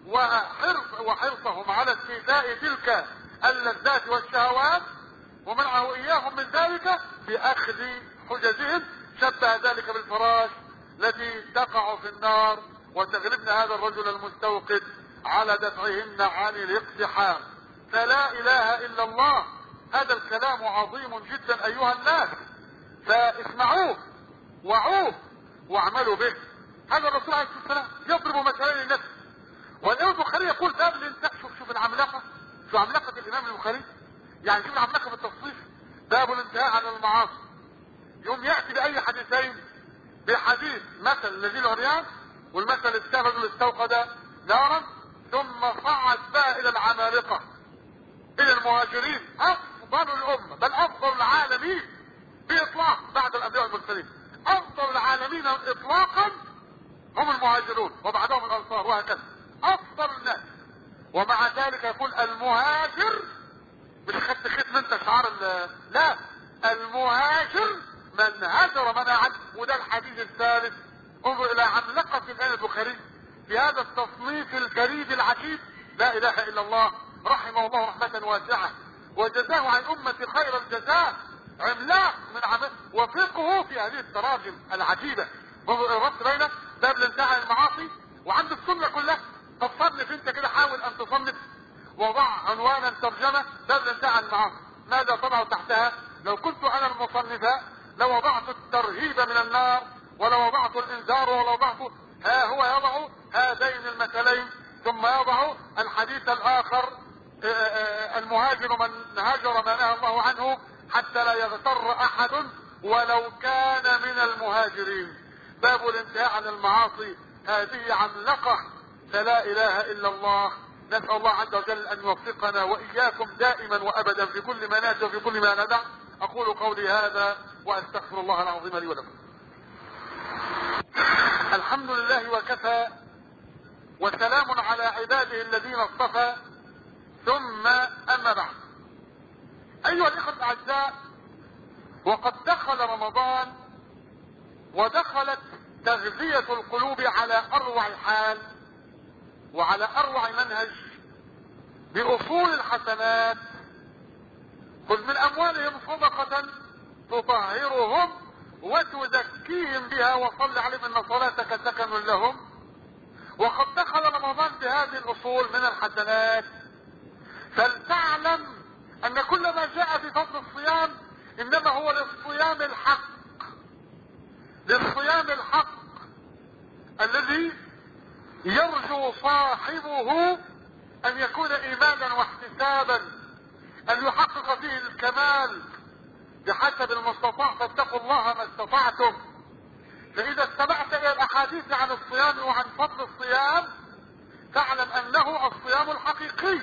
وحرص وحرصهم على استيفاء تلك اللذات والشهوات ومنعه اياهم من ذلك باخذ حججهم. شبه ذلك بالفراش التي تقع في النار وتغلبنا هذا الرجل المستوقد على دفعهن عن الاقتحام. فلا اله الا الله. هذا الكلام عظيم جدا ايها الناس، فاسمعوه وعوه واعملوا به. هذا الرسول عليه الصلاه والسلام يضرب مثلا للناس. والامام البخاري يقول باب الانتهاء. شوف شوف العملاقه، شوف عملاقه الامام البخاري، يعني شوف العملاقه في التصنيف. باب الانتهاء عن المعاصي. يوم ياتي باي حديثين، بحديث مثل الذي العريان والمثل السابق اللي استوقد نارا، ثم صعد بقى الى العمالقه الى المهاجرين افضل الامه بل افضل العالمين باطلاق بعد الانبياء والمرسلين. افضل العالمين اطلاقا هم المهاجرون وبعدهم الانصار وهكذا افضل الناس. ومع ذلك يقول المهاجر، مش خدت ختم انت شعار لا، المهاجر من هاجر من عد. وده الحديث الثالث. انظر الى عملاقه الامام البخاري في هذا التصنيف الجريد العجيب. لا اله الا الله، رحمه الله رحمه واسعه وجزاه عن امه خير الجزاء. عملاق من عمل وفقه في هذه التراجم العجيبه. انظر الربط بين باب الانتهاء عن المعاصي وعند السنه كلها. طب صنف انت كده، حاول ان تصنف وضع عنوانا ترجمه باب الانتهاء عن المعاصي. ماذا تضع تحتها؟ لو كنت انا المصنفة لوضعت الترهيب من النار ولو وضعت الانذار ولو وضعت، ها هو يضع هذين المثلين ثم يضع الحديث الاخر المهاجر من هاجر ما نهى الله عنه حتى لا يغتر احد ولو كان من المهاجرين. باب الانتهاء عن المعاصي هذه عملقة. فلا اله الا الله. نسأل الله عز وجل ان يوفقنا واياكم دائما وابدا في كل ما ناتي وفي كل ما ندع. اقول قولي هذا واستغفر الله العظيم لي ولكم. الحمد لله وكفى وسلام على عباده الذين اصطفى، ثم اما بعد. ايها الاخوة الاعزاء، وقد دخل رمضان ودخلت تغذية القلوب على اروع حال وعلى اروع منهج باصول الحسنات. خذ من اموالهم صدقة تطهرهم وتزكيهم بها وصل عليهم ان صلاتك سكن لهم. وقد دخل رمضان بهذه الاصول من الحسنات، فلتعلم ان كل ما جاء في فضل الصيام انما هو للصيام الحق، للصيام الحق الذي يرجو صاحبه ان يكون ايمانا واحتسابا، ان يحقق فيه الكمال بحسب المستطاع، فاتقوا الله ما استطعتم. فاذا استمعت الى الاحاديث عن الصيام وعن فضل الصيام فاعلم انه الصيام الحقيقي.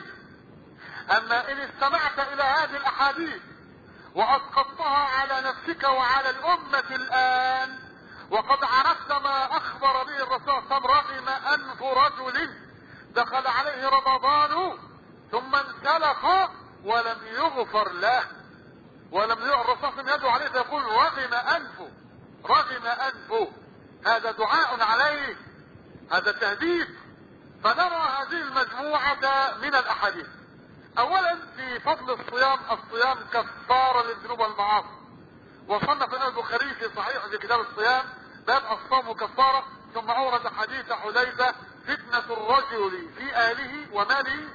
اما ان استمعت الى هذه الاحاديث واسقطتها على نفسك وعلى الامة الان، وقد عرفت ما اخبر به الرسول صلى الله عليه وسلم: رغم انف رجل دخل عليه رمضان ثم انسلخ ولم يغفر له، ولم يغفر. الرسول صلى الله عليه وسلم يدعو عليه فيقول: رغم انفه، رغم انفه. هذا دعاء عليه، هذا تهديد. فنرى هذه المجموعة من الاحاديث. اولا في فضل الصيام: الصيام كفارة للذنوب والمعاصي. وصنف الامام البخاري في صحيح في كتاب الصيام باب الصوم كفارة، ثم اورد حديث حذيفة: فتنة الرجل في اهله وماله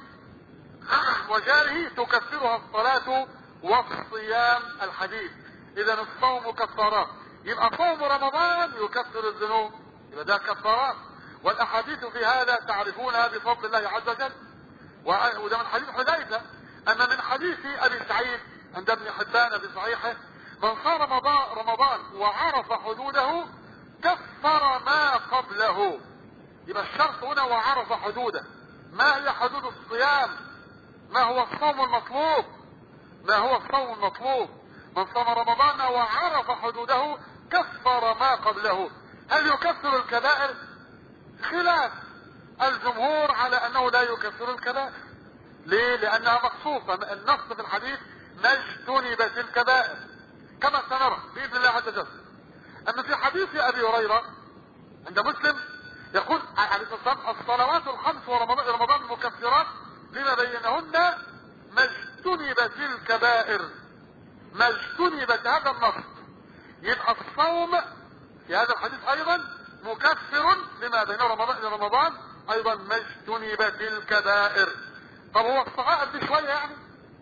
وجاره تكفرها الصلاة والصيام. الحديث. اذا الصوم كفارات، يبقى صوم رمضان يكفر الذنوب، يبقى ده كفارات. والاحاديث في هذا تعرفونها بفضل الله عز وجل. وده من حديث حذيفة. اما من حديث ابي سعيد عند ابن حبان في صحيحه: من صام رمضان, رمضان وعرف حدوده كفر ما قبله. يبقى الشرط هنا وعرف حدوده. ما هي حدود الصيام؟ ما هو الصوم المطلوب؟ ما هو الصوم المطلوب؟ من صام رمضان وعرف حدوده كفر ما قبله. هل يكفر الكبائر؟ خلاف الجمهور على انه لا يكفر الكبائر. ليه؟ لانها مخصوصة. النص في الحديث: ما اجتنبت الكبائر، كما سنرى باذن الله عز وجل. اما في حديث ابي هريرة عند مسلم يقول عليه الصلاة والسلام: الصلوات الخمس ورمضان رمضان مكفرات لما بينهن ما اجتنبت الكبائر. ما اجتنبت، هذا النص. يبقى الصوم في هذا الحديث ايضا مكفر لما بين رمضان الى رمضان، ايضا ما اجتنبت الكبائر. طب هو الصغائر دي شوية يعني؟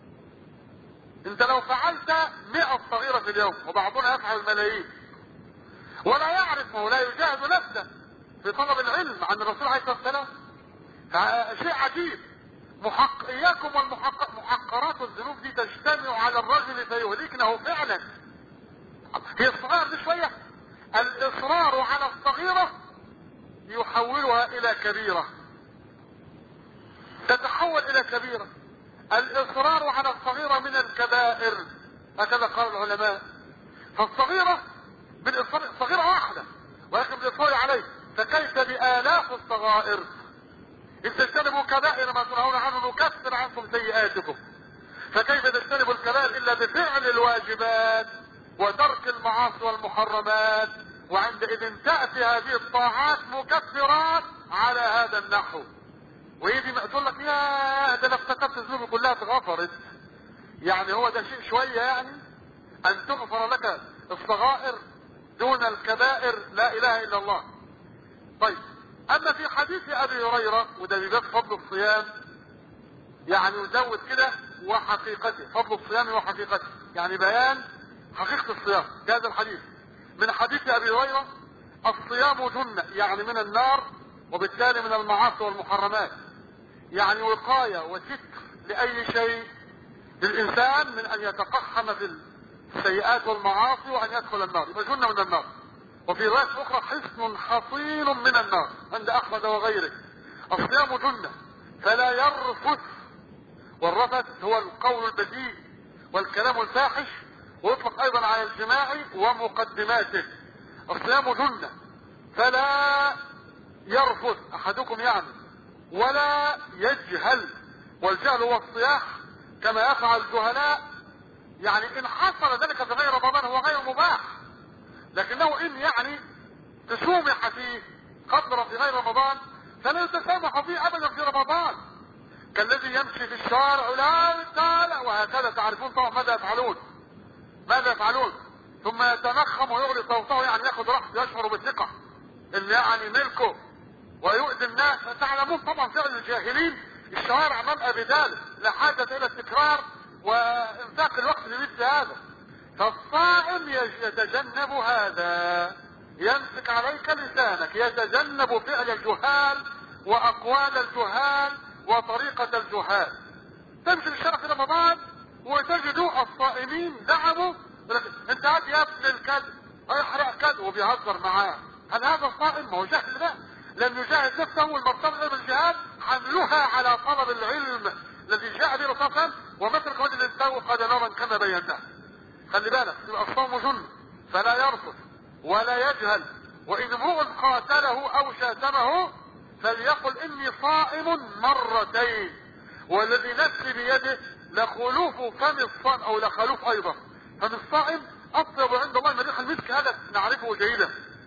انت لو فعلت مئة صغيرة في اليوم، وبعضنا يفعل الملايين ولا يعرف ولا يجاهد نفسه في طلب العلم عن الرسول عليه الصلاة والسلام، شيء عجيب. محق... اياكم والمحق... محقرات الذنوب دي تجتمع على الرجل فيهلكنه فعلا. هي الصغائر دي شوية. الاصرار على الصغيرة يحولها الى كبيرة، تتحول الى كبيرة. الاصرار على الصغيرة من الكبائر، هكذا قال العلماء. فالصغيرة بالاصرار، صغيرة واحدة ولكن بالاصرار عليه، فكيف بالاف الصغائر؟ ان تجتنبوا كبائر ما تنهون عنه نكفر عنكم سيئاتكم. فكيف تجتنبوا الكبائر الا بفعل الواجبات وترك المعاصي والمحرمات؟ وعندئذ تأتي هذه الطاعات مكفرات على هذا النحو. ويجي تقول لك: يا ده انا افتكرت الذنوب كلها اتغفرت. يعني هو ده شيء شوية يعني ان تغفر لك الصغائر دون الكبائر؟ لا اله الا الله. طيب، اما في حديث ابي هريرة، وده بيبقى فضل الصيام، يعني يزود كده: وحقيقته، فضل الصيام وحقيقته، يعني بيان حقيقة الصيام في هذا الحديث. من حديث ابي هريرة: الصيام جنة، يعني من النار، وبالتالي من المعاصي والمحرمات، يعني وقاية وستر لأي شيء للإنسان من أن يتقحم في السيئات والمعاصي وأن يدخل النار، يبقى جنة من النار. وفي رواية أخرى: حصن حصين من النار عند أحمد وغيره. الصيام جنة فلا يرفث، والرفث هو القول البذيء والكلام الفاحش، ويطلق أيضا على الجماع ومقدماته. الصيام جنة فلا يرفث أحدكم يعني، ولا يجهل. والجهل هو الصياح كما يفعل الجهلاء. يعني ان حصل ذلك في غير رمضان هو غير مباح، لكنه ان يعني تسومح فيه قدر في غير رمضان فلا يتسامح فيه ابدا في رمضان. كالذي يمشي في الشارع لا تعالى وهكذا، تعرفون طبعا ماذا يفعلون ماذا يفعلون ثم يتنخم ويغلي صوته، يعني ياخذ راحته، يشعر بالثقة ان يعني ملكه ويؤذي الناس. فتعلمون طبعا فعل الجاهلين الشوارع ملأى بذلك، لا حاجة الى التكرار وانفاق الوقت لمثل هذا. فالصائم يتجنب هذا، يمسك عليك لسانك، يتجنب فعل الجهال واقوال الجهال وطريقة الجهال. تمشي الشرع في رمضان وتجد الصائمين دعموا انت هات يا ابن الكلب احرق كلب وبيهزر معاه. هل هذا صائم؟ ما هو جهل بقى، لم يجاهد نفسه والمرتبط بالجهاد حملها على طلب العلم الذي جاء به الرسول ومثل قول الانسان قدما كما بيناه. خلي بالك، يبقى الصوم جن فلا يرفض ولا يجهل، وإن امرؤ قاتله أو شاتمه فليقل إني صائم مرتين، والذي نفسي بيده لخلوف فم الصائم أو لخلوف أيضا فم الصائم أطيب عند الله من ريح المسك، هذا نعرفه جيدا.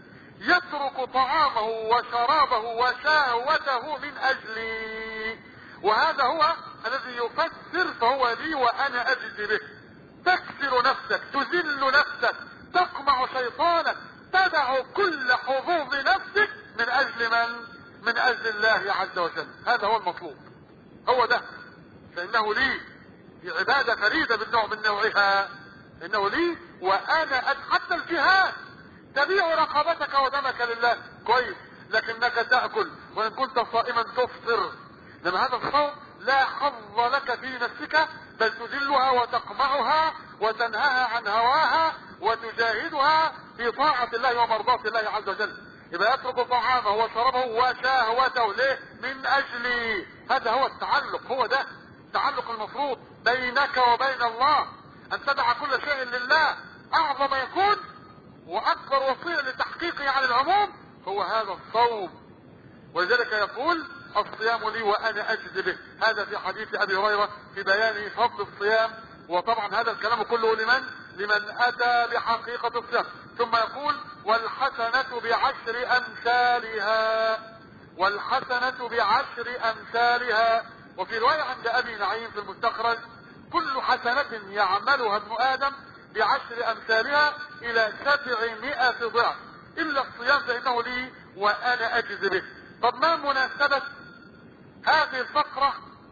يترك طعامه وشرابه وشهوته من أجلي، وهذا هو الذي يفسر فهو لي وأنا أجزي به. تكسر نفسك، تذل نفسك، تقمع شيطانك، تدع كل حظوظ نفسك من اجل من؟ من اجل الله عز وجل. هذا هو المطلوب، هو ده. فانه لي، في عبادة فريدة بالنوع من نوعها، انه لي وانا أد... حتى الجهاد تبيع رقبتك ودمك لله كويس، لكنك تأكل وان كنت صائما تفطر. لما هذا الصوم لا حظ لك في نفسك، بل تذلها وتقمعها وتنهاها عن هواها وتجاهدها في طاعة الله ومرضاة الله عز وجل. يبقى يترك طعامه وشربه وشهوته ليه؟ من اجلي. هذا هو التعلق، هو ده التعلق المفروض بينك وبين الله، ان تدع كل شيء لله. اعظم يكون واكبر وسيله لتحقيقه على العموم هو هذا الصوم. ولذلك يقول الصيام لي وانا اجزي به. هذا في حديث ابي هريره في بيان فضل الصيام. وطبعا هذا الكلام كله لمن؟ لمن اتى بحقيقة الصيام. ثم يقول والحسنة بعشر امثالها، والحسنة بعشر امثالها. وفي رواية عند ابي نعيم في المستخرج كل حسنة يعملها ابن ادم بعشر امثالها الى سبعمائة ضعف الا الصيام فانه لي وانا اجزي به. طب ما مناسبة هذه الفقرة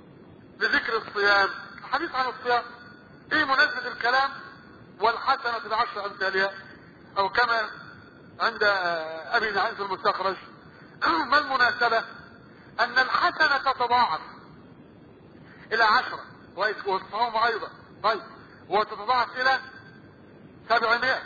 لذكر الصيام؟ الحديث عن الصيام، ايه مناسبة الكلام والحسنة بعشر امثالها؟ او كما عند ابي نعيم في المستخرج ما المناسبة؟ ان الحسنة تتضاعف الى عشرة والصوم ايضا طيب وتتضاعف الى سبعمائة.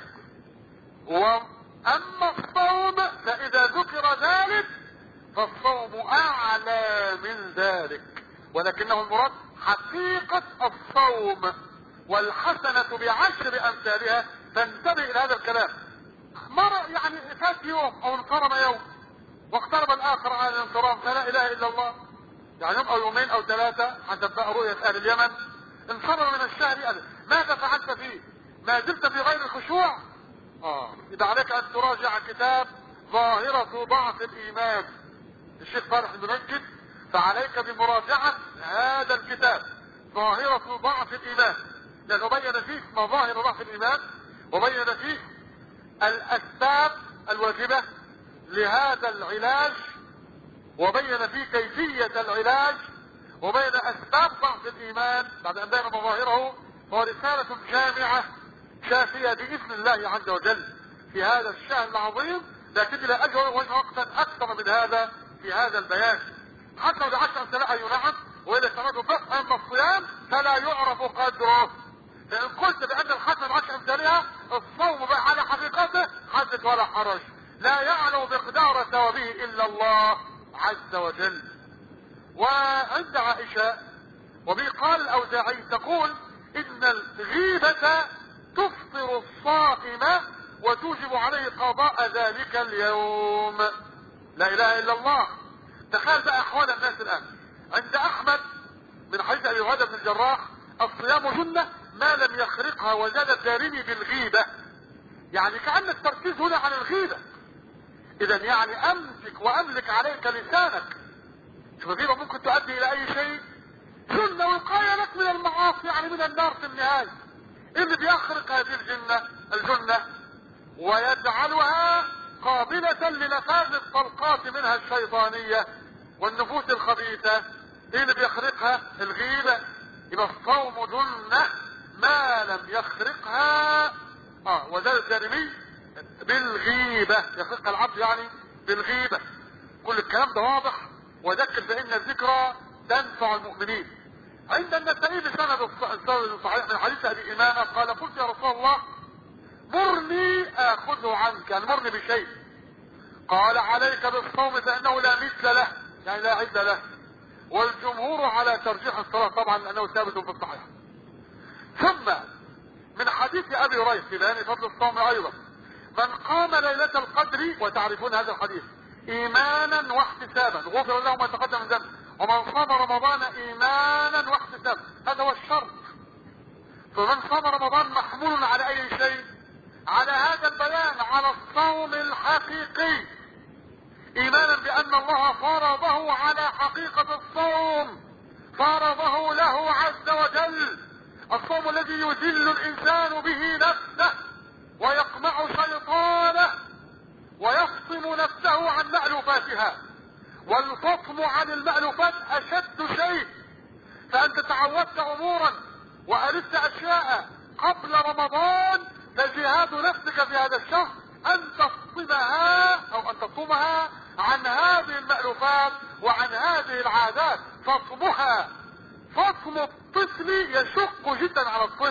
واما الصوم فاذا ذكر ذلك فالصوم اعلى من ذلك، ولكنه المراد حقيقة الصوم. والحسنة بعشر امثالها. فانتبه الى هذا الكلام. مر يعني فات يوم او انصرم يوم واقترب الاخر على الانصرام فلا اله الا الله، يعني يوم او يومين او ثلاثة حسب بقى رؤية اهل اليمن، انصرم من الشهر أبدا. ماذا فعلت فيه؟ ما زلت في غير الخشوع؟ اه اذا عليك ان تراجع كتاب ظاهرة ضعف الايمان الشيخ صالح المنجد، فعليك بمراجعة هذا الكتاب ظاهرة ضعف الايمان، لانه بين فيه مظاهر ضعف الايمان وبين فيه الاسباب الواجبة لهذا العلاج، وبين فيه كيفية العلاج، وبين اسباب ضعف الايمان بعد ان بين مظاهره. هو رسالة جامعة شافية بإذن الله عز وجل في هذا الشهر العظيم، لكن لا أجر وقتا أكثر من هذا في هذا البيان. حتى لو بعشر امثالها ينعم وإلى سنة فقه. أما الصيام فلا يعرف قدره، لأن قلت بأن الحسنة بعشر امثالها الصوم بقى على حقيقته حدث ولا حرج، لا يعلم مقدار ثوابه إلا الله عز وجل. وعند عائشة وبه قال الأوزاعي تقول إن الغيبة تفطر الصائم وتوجب عليه قضاء ذلك اليوم. لا اله الا الله. تخيل بقى احوال الناس الان. عند احمد من حديث ابي هريره بن الجراح الصيام جنة ما لم يخرقها، وزاد الدارمي بالغيبة، يعني كأن التركيز هنا عن الغيبة. اذا يعني امسك واملك عليك لسانك. شوف الغيبة ممكن تؤدي الى اي شيء. جنة وقاية لك من المعاصي، يعني من النار في النهاية. اللي بيخرق هذه الجنة الجنة ويجعلها قابلة لنفاذ الطلقات منها الشيطانية والنفوس الخبيثة، ايه اللي بيخرقها؟ الغيبة. يبقى الصوم جنة ما لم يخرقها اه وزاد الدارمي بالغيبة، يخرق العبد يعني بالغيبة. كل الكلام ده واضح. وذكر فإن الذكرى تنفع المؤمنين. عند النسائي بسند صحيح من حديث ابي امامه قال قلت يا رسول الله مرني اخذه عنك، يعني مرني بشيء. قال عليك بالصوم فانه لا مثل له، يعني لا عد له. والجمهور على ترجيح الصلاه طبعا لانه ثابت في الصحيح. ثم من حديث ابي هريره في بيان فضل الصوم ايضا من قام ليله القدر، وتعرفون هذا الحديث، ايمانا واحتسابا غفر له ما تقدم من ذنبه، ومن صام رمضان ايمانا واحتسابا، هذا هو الشرط. فمن صام رمضان محمول على اي شيء؟ على هذا البيان، على الصوم الحقيقي، ايمانا بان الله فرضه على حقيقة الصوم، فرضه له عز وجل، الصوم الذي يذل الانسان به نفسه ويقمع شيطانه ويفصم نفسه عن مألوفاتها. والفطم عن المألوفات اشد شيء. فانت تعودت امورا وعرفت اشياء قبل رمضان، فجهاد نفسك في هذا الشهر ان تفصمها او ان تصومها عن هذه المألوفات وعن هذه العادات. فطمها، فطم الطفل يشق جدا على الطفل،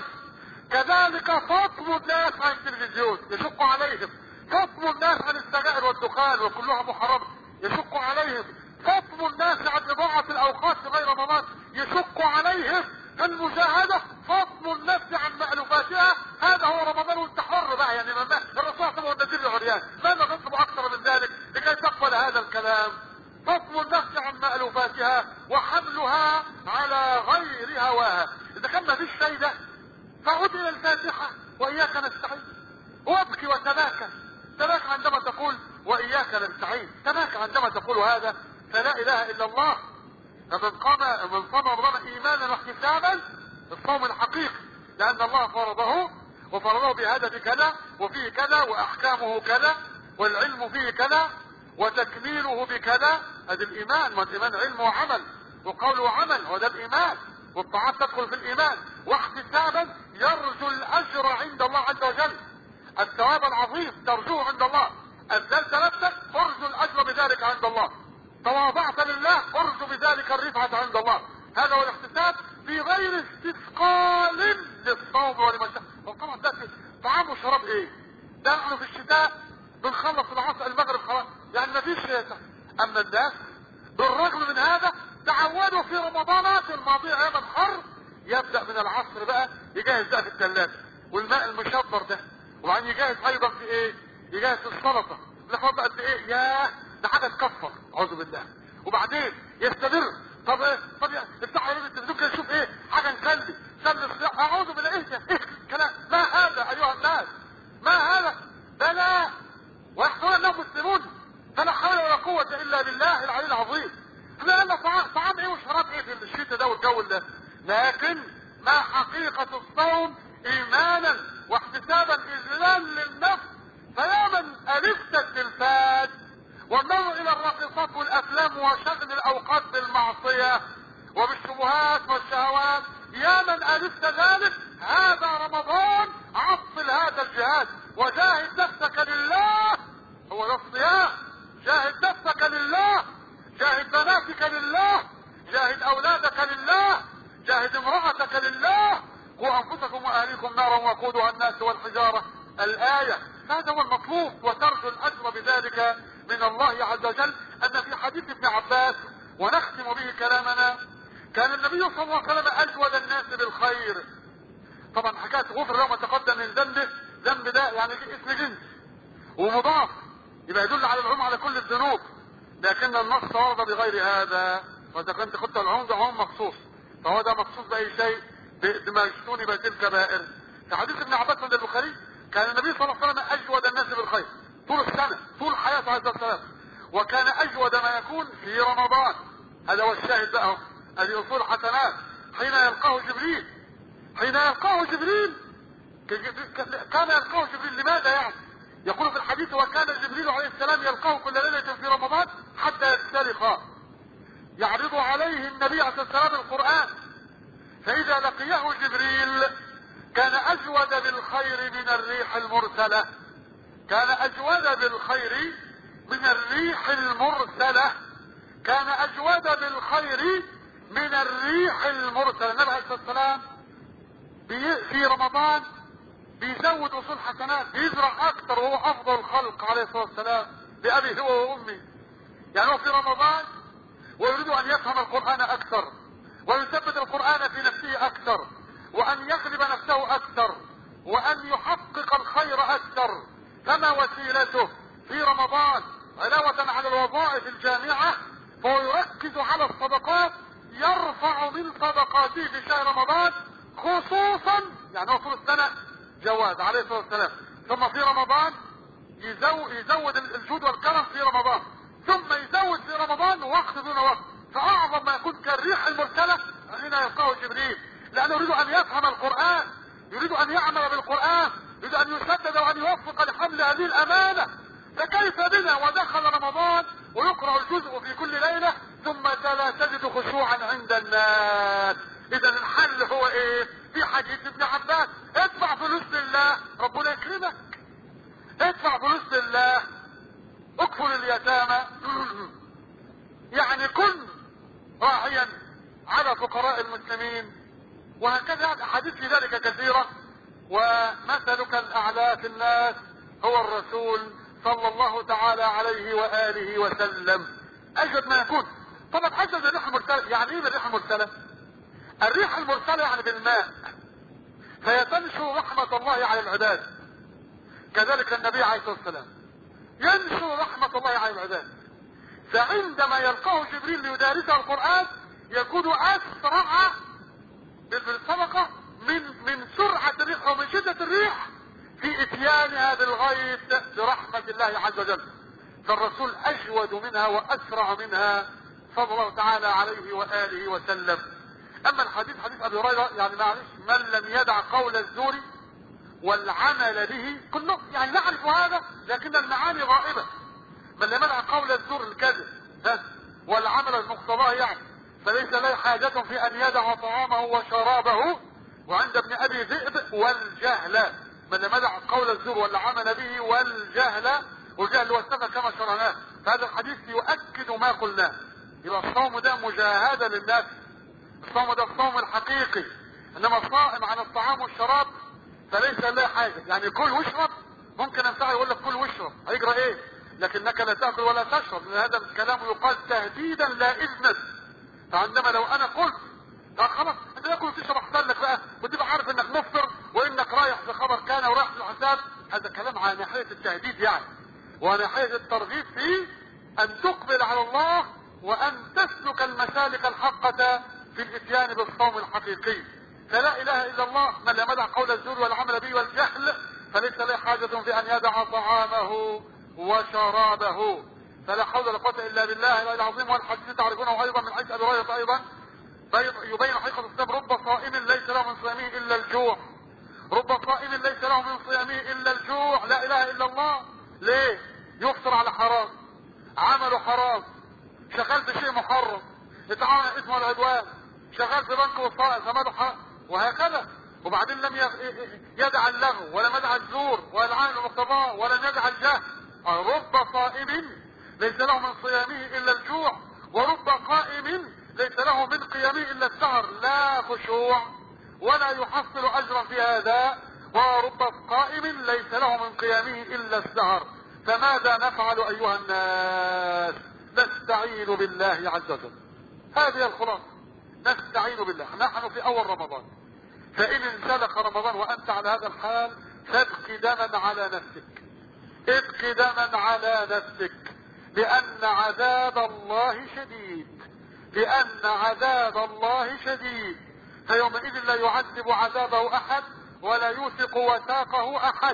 كذلك فطم الناس عن التلفزيون يشق عليهم، فطم الناس عن السجائر والدخان وكلها محرمة يشق عليهم، فطم الناس عن اضاعة الاوقات في غير رمضان يشق عليهم. المجاهدة فطم النفس عن مألوفاتها، هذا هو رمضان. وانت حر بقى، يعني الرسول صلى الله عليه وسلم والنذير العريان، ماذا تطلب اكثر من ذلك لكي تقبل هذا الكلام؟ فطم النفس عن مألوفاتها وحملها على غير هواها. اذا كان ما فيش شيء ده فعد الى الفاتحة واياك نستعين، وابكي وتباكى. تباكى عندما تقول واياك نستعين، تباكى عندما تقول هذا، فلا اله الا الله. فمن قام من صام رمضان ايمانا واحتسابا، الصوم الحقيقي، لان الله فرضه وفرضه بهدف كذا وفيه كذا واحكامه كذا والعلم فيه كذا وتكميله بكذا. هذا الايمان، والايمان علم وعمل وقول وعمل، وده الايمان، والطاعات تدخل في الايمان. واحتسابا يرجو الاجر عند الله عز وجل، الثواب العظيم ترجوه عند الله. اذلت نفسك ارجو الاجر بذلك عند الله، تواضعت لله ارجو بذلك الرفعة عند الله. هذا هو الاحتساب في غير استثقال للصوم ولمشاهد. وطبعا ده طعام وشراب ايه؟ ده نحن في الشتاء بنخلص العصر المغرب خلاص، يعني ما فيش شتاء. اما الناس بالرغم من هذا تعودوا في رمضانات الماضية ايام الحر يبدأ من العصر بقى يجهز بقى في الثلاجة والماء المشبر ده، وبعدين يجهز ايضا في ايه؟ يجهز في السلطة. لفضل قد ايه؟ ياه ده حاجه تكفر، اعوذ بالله. وبعدين يستمر. طب ايه؟ طب افتح على التلفزيون كده نشوف ايه؟ حاجه نسلي سلي الصيام، اعوذ بالله. ايه ده؟ ايه الكلام؟ ما هذا ايها الناس؟ ما هذا؟ بلاء. ويحسبون انهم مسلمون، فلا حول ولا قوه الا بالله العلي العظيم. احنا قلنا طعام طعام ايه وشراب ايه في الشتاء ده والجو ده؟ لكن ما حقيقه الصوم؟ ايمانا واحتسابا اذلال للنفس. فيا من الفت التلفاز والنظر الى الراقصات والافلام وشغل الاوقات بالمعصية وبالشبهات والشهوات، يا من الفت ذلك، هذا رمضان، عطل هذا الجهاد وجاهد نفسك لله. هو ده الصيام، جاهد نفسك لله، جاهد بناتك لله، جاهد اولادك لله، جاهد امرأتك لله. قوا انفسكم واهليكم نارا وقودها الناس والحجارة، الآية. هذا هو المطلوب، وترجو الاجر بذلك من الله عز وجل. ان في حديث ابن عباس، ونختم به كلامنا، كان النبي صلى الله عليه وسلم اجود الناس بالخير. طبعا حكايه غفر له ما تقدم من ذنبه، ذنب ده يعني اسم جنس ومضاف، يبقى يدل على العموم على كل الذنوب، لكن النص ورد بغير هذا. واذا كنت قلت العموم ده عموم مخصوص، فهو ده مخصوص باي شيء؟ بما يشتوني بيت الكبائر. في حديث ابن عباس عند البخاري، كان النبي صلى الله عليه وسلم اجود الناس بالخير طول السنة، طول حياته عليه السلام، وكان اجود ما يكون في رمضان. هذا هو الشاهد بقى، هذه اصول حسنات. حين يلقاه جبريل، حين يلقاه جبريل كان يلقاه جبريل، لماذا يعني؟ يقول في الحديث: وكان جبريل عليه السلام يلقاه كل ليلة في رمضان حتى يسترخى، يعرض عليه النبي عليه السلام القرآن، فإذا لقيه جبريل كان أجود بالخير من الريح المرسلة، كان أجود بالخير من الريح المرسلة، كان أجود بالخير من الريح المرسلة. النبي عليه الصلاة والسلام في رمضان بيزود أصول حسنات، بيزرع أكثر، وهو أفضل الخلق عليه الصلاة والسلام بأبي هو وأمي. يعني هو في رمضان ويريد أن يفهم القرآن أكثر، ويثبت القرآن في نفسه أكثر، وأن يغلب نفسه أكثر، وأن يحقق الخير أكثر. فما وسيلته في رمضان علاوة على الوظائف الجامعة؟ فهو يركز على الصدقات، يرفع من صدقاته في شهر رمضان خصوصا، يعني هو طول السنة جواد عليه الصلاة والسلام، ثم في رمضان يزود, يزود الجود والكرم في رمضان، ثم يزود في رمضان وقت دون وقت. فأعظم ما يكون كالريح المرسلة حين يلقاه جبريل، لأنه يريد أن يفهم القرآن، يريد أن يعمل بالقرآن، يريد أن يسدد وأن يوفق لحمل هذه الأمانة. فكيف بنا ودخل رمضان ويقرأ الجزء في كل ليلة ثم لا تجد خشوعا عند الناس؟ إذا الحل هو إيه؟ في حديث ابن عباس: ادفع فلوس لله ربنا يكرمك، ادفع فلوس لله، اكفل اليتامى، يعني كن راعيا على فقراء المسلمين. وهكذا احاديث في ذلك كثيرة. ومثلك الاعلى في الناس هو الرسول صلى الله تعالى عليه وآله وسلم. اجد ما يكون. طبعا اجد الريح المرسلة. يعني ايه الريح المرسلة؟ الريح المرسلة يعني بالماء، فيتنشر رحمة الله على العباد. كذلك النبي عليه الصلاة والسلام ينشر رحمة الله على العباد، فعندما يلقاه جبريل ليدارسه القرآن يكون أسرع بالصدقة من من سرعة الريح أو من شدة الريح في إتيانها بالغيث برحمة الله عز وجل. فالرسول أجود منها وأسرع منها صلى الله تعالى عليه وآله وسلم. أما الحديث حديث أبي هريرة، يعني معلش، من لم يدع قول الزور والعمل به كله، يعني نعرف هذا لكن المعاني غائبة. من لم يدع قول الزور الكذب والعمل المقتضاه يعني فليس له حاجة في أن يدع طعامه وشرابه. وعند ابن أبي ذئب والجهل، من لم يدع قول الزور والعمل به والجهل، والجهل هو السفه كما شرعناه. فهذا الحديث يؤكد ما قلناه. يبقى الصوم ده مجاهدة للناس، الصوم ده الصوم الحقيقي. انما الصائم عن الطعام والشراب فليس له حاجة. يعني كل واشرب، ممكن انفعل يقول لك كل واشرب، هيجرى ايه؟ لكنك لا تأكل ولا تشرب، لان هذا الكلام يقال تهديدا لا اذنا. فعندما لو انا قلت خلاص انت تاكل وتشرب احسن لك بقى، وتبقى عارف انك مفطر وانك رايح في خبر كان ورايح في الحساب، هذا كلام على ناحية التهديد يعني، وناحية الترغيب في ان تقبل على الله وان تسلك المسالك الحقة في الاتيان بالصوم الحقيقي. فلا اله الا الله من لم يدع قول الزور والعمل به والجهل فليس له حاجة في ان يدع طعامه وشرابه. فلا حول ولا قوة الا بالله العظيم. والحديث تعرفونه ايضا من حديث ابي هريرة ايضا يبين حقيقة الصيام: رب صائم ليس له من صيامه الا الجوع، رب صائم ليس له من صيامه الا الجوع. لا اله الا الله. ليه؟ يفطر على حرام، عمله حرام، شغال بشيء محرم، اتعامل اسمه العدوان، شغال في بنك وصائل فماذا حرام، وهكذا. وبعدين لم يدع اللغو ولم يدع الزور والعين المقتضاه ولم يدع الجهل. رب صائم ليس له من صيامه الا الجوع، ورب قائم ليس له من قيامه الا السهر، لا خشوع ولا يحصل اجرا في هذا. ورب قائم ليس له من قيامه الا السهر. فماذا نفعل ايها الناس؟ نستعين بالله عز وجل. هذه الخلاصة، نستعين بالله. نحن في اول رمضان، فان انسلخ رمضان وانت على هذا الحال فابق دما على نفسك، ابق دما على نفسك، لان عذاب الله شديد، لان عذاب الله شديد. فيومئذ لا يعذب عذابه احد ولا يوثق وثاقه احد.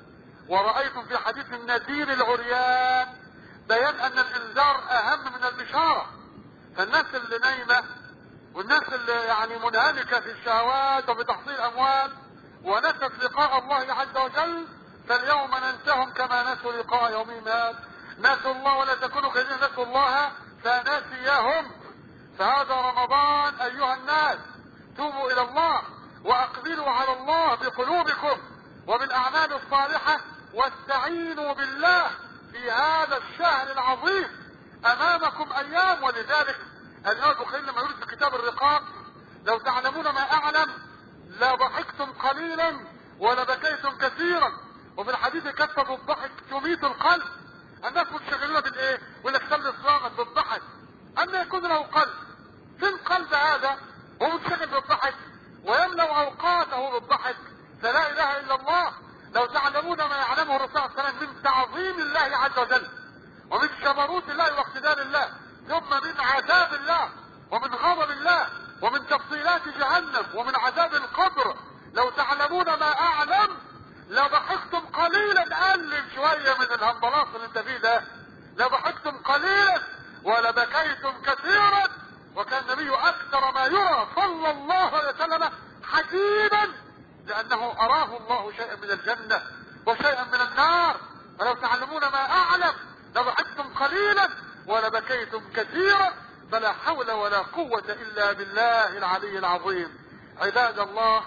ورأيتم في حديث النذير العريان بيان ان الانذار اهم من البشارة. فالناس اللي نايمة والناس اللي يعني منهمكة في الشهوات وفي تحصيل اموال ونست لقاء الله عز وجل، فاليوم ننساهم كما نسوا لقاء يومهم هذا. نسوا الله ولا تكونوا كالذين نسوا الله فنسيهم. فهذا رمضان ايها الناس، توبوا الى الله واقبلوا على الله بقلوبكم وبالاعمال الصالحة، واستعينوا بالله في هذا الشهر العظيم. امامكم ايام. ولذلك الامام البخاري لما يقول في كتاب الرقاق: لو تعلمون ما اعلم لا ضحكتم قليلا ولا بكيتم كثيرا. وفي الحديث كثرة الضحك تميت القلب. الناس متشغلين بالايه؟ ولا خلي صيامك بالضحك. اما يكون له قلب، فين قلب هذا؟ هو متشغل بالضحك ويملأ اوقاته بالضحك. فلا اله الا الله. لو تعلمون ما يعلمه الرسول صلى الله عليه وسلم من تعظيم الله عز وجل ومن جبروت الله واقتدار الله، ثم من عذاب الله ومن غضب الله ومن تفصيلات جهنم ومن عذاب القبر، لو تعلمون ما اعلم لضحكتم قليلا. قلل شوية من الهمبلاص اللي انت فيه ده. لضحكتم قليلا ولبكيتم كثيرا. وكان النبي اكثر ما يرى صلى الله عليه وسلم حزينا، لانه اراه الله شيئا من الجنة وشيئا من النار. ولو تعلمون ما اعلم لضحكتم قليلا ولبكيتم كثيرا. فلا حول ولا قوة الا بالله العلي العظيم. عباد الله،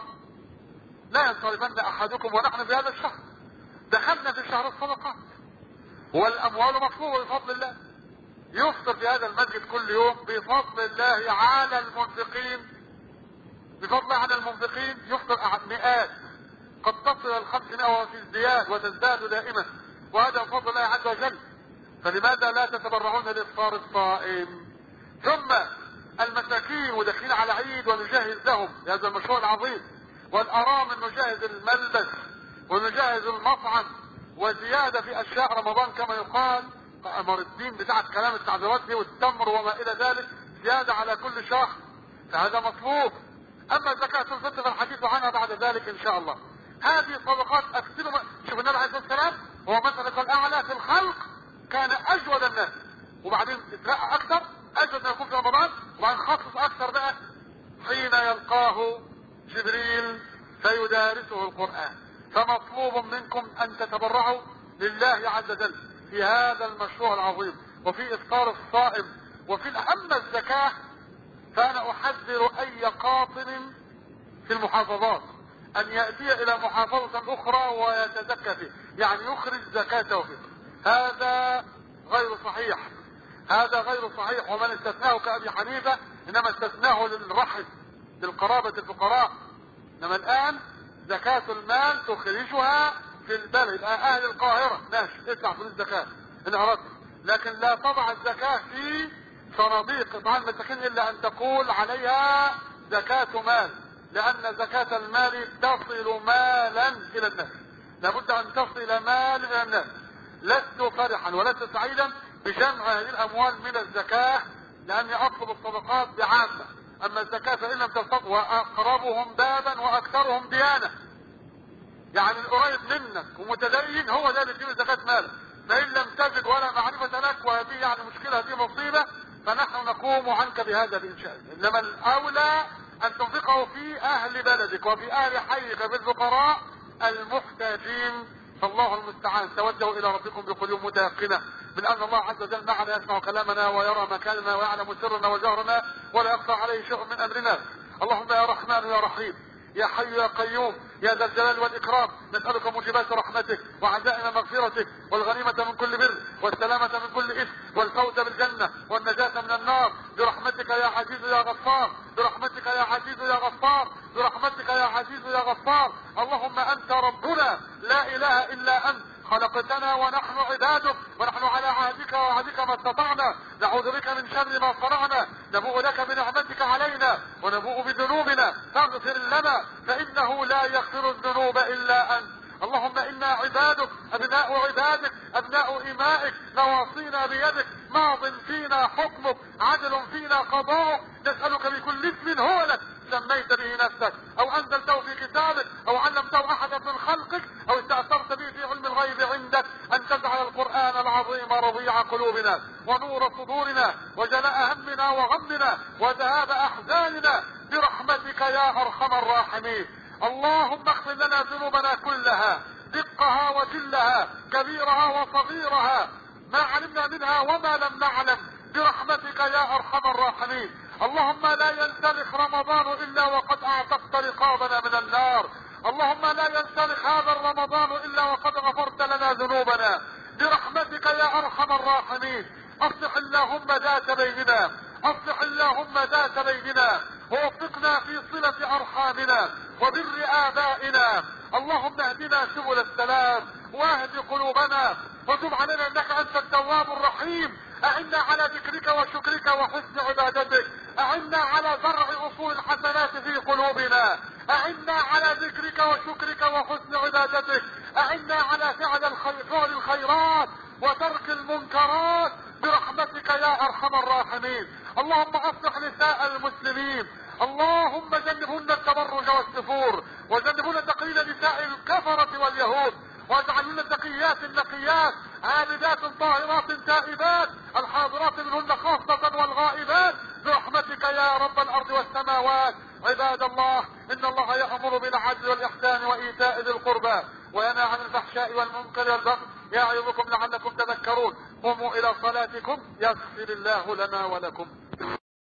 لا ينصرفن احدكم ونحن في هذا الشهر. دخلنا في شهر الصدقات والاموال مطلوبة بفضل الله. يفطر في هذا المسجد كل يوم بفضل الله على المنفقين، بفضل الله على المنفقين يفطر مئات، قد تصل الخمسمائة وفي ازدياد وتزداد دائما، وهذا بفضل الله عز وجل. فلماذا لا تتبرعون لإفطار الصائم؟ ثم المساكين وداخلين على عيد ونجهز لهم هذا المشروع العظيم، والارامل نجهز الملبس ونجهز المطعم، وزيادة في اشياء رمضان كما يقال امر الدين بتاعت كلام التعبيرات دي والتمر وما الى ذلك، زيادة على كل شهر، فهذا مطلوب. اما زكاة الفطر فالحديث عنها بعد ذلك ان شاء الله. هذه صدقات اكثروا. شوف النبي عليه الصلاة والسلام هو مثلا الاعلى في الخلق، كان اجود الناس، وبعدين اترقى اكثر، اجود ما يكون في رمضان، وبعدين خصص اكثر بقى حين يلقاه جبريل فيدارسه القرآن. فمطلوب منكم ان تتبرعوا لله عز وجل في هذا المشروع العظيم، وفي افطار الصائم، وفي اما الزكاة فانا احذر اي قاطن في المحافظات ان يأتي الى محافظة اخرى ويتزكى فيه، يعني يخرج زكاته فيه. هذا غير صحيح، هذا غير صحيح. ومن استثناه كأبي حنيفة انما استثناه للرحم، للقرابة الفقراء. انما الان زكاة المال تخرجها في البلد. اهل القاهرة ماشي ادفع فلوس زكاة ان اردت، لكن لا تضع الزكاة في صناديق اطعام المساكين الا ان تقول عليها زكاة مال، لان زكاة المال تصل مالا الى الناس. لابد ان تصل مال الى الناس. لست فرحا ولست سعيدا بجمع هذه الاموال من الزكاة، لاني اطلب الصدقات بعامة. اما الزكاة فان لم تستطع، واقربهم بابا واكثرهم ديانة، يعني القريب منك ومتدين هو ده اللي يديله زكاة مال. فان لم تجد ولا معرفة لك وهذه يعني مشكلة، هذه مصيبة، فنحن نقوم عنك بهذا بإنشاء. انما الاولى ان تنفقه في اهل بلدك وفي اهل حيك، في الفقراء المحتاجين. فالله المستعان. توجهوا الى ربكم بقلوب متيقنة من ان الله عز وجل معنا، يسمع كلامنا ويرى مكاننا ويعلم سرنا وجهرنا ولا يخفى عليه شيء من امرنا. اللهم يا رحمن يا رحيم يا حي يا قيوم يا ذا الجلال والاكرام، نسألك موجبات رحمتك وعزائم مغفرتك والغنيمة من كل بر والسلامة من كل اثم والفوز بالجنة والنجاة من النار، برحمتك يا عزيز يا غفار، برحمتك يا عزيز يا غفار، برحمتك يا عزيز يا غفار. اللهم انت ربنا لا اله الا انت، خلقتنا ونحن عبادك، ونحن على عهدك ووعدك ما استطعنا، نعوذ بك من شر ما صنعنا، نبوء لك بنعمتك علينا ونبوء بذنوبنا، فاغفر لنا فانه لا يغفر الذنوب الا انت. اللهم انا عبادك، ابناء عبادك، ابناء امائك، نواصينا بيدك، ماض فينا حكمك، عدل فينا قضاءك، نسألك بكل اسم هو لك سميت به نفسك او انزلته في كتابك او علمته احدا من خلقك او استأثرت به في علم الغيب عندك، ان تجعل القرآن العظيم ربيع قلوبنا ونور صدورنا وجلاء همنا وغمنا وذهاب احزاننا برحمتك يا ارحم الراحمين. اللهم اغفر لنا ذنوبنا كلها، دقها وجلها، كبيرها وصغيرها، ما علمنا منها وما لم نعلم، برحمتك يا ارحم الراحمين. اللهم لا ينسلخ رمضان الا وقد بيننا، اصلح اللهم ذات بيننا، ووفقنا في صلة ارحامنا وبر ابائنا. اللهم اهدنا سبل السلام واهد قلوبنا وتب علينا انك انت التواب الرحيم. اعنا على ذكرك وشكرك وحسن عبادتك، اعنا على زرع اصول الحسنات في قلوبنا، اعنا على ذكرك وشكرك وحسن عبادتك، اعنا على فعل الخير فعل الخيرات وترك المنكرات برحمتك يا ارحم الراحمين. اللهم اصلح نساء المسلمين، اللهم جنبهن التبرج والسفور، وجنبهن تقليد نساء الكفرة واليهود، واجعلهن تقيات نقيات عابدات طاهرات تائبات الحاضرات منهن خاصة والغائبات برحمتك يا رب الارض والسماوات. عباد الله، ان الله يأمر بالعدل والاحسان وايتاء ذي القربى وينهى عن الفحشاء والمنكر والبغي يعظكم لعلكم تذكرون. قوموا الى صلاتكم يغفر الله لنا ولكم.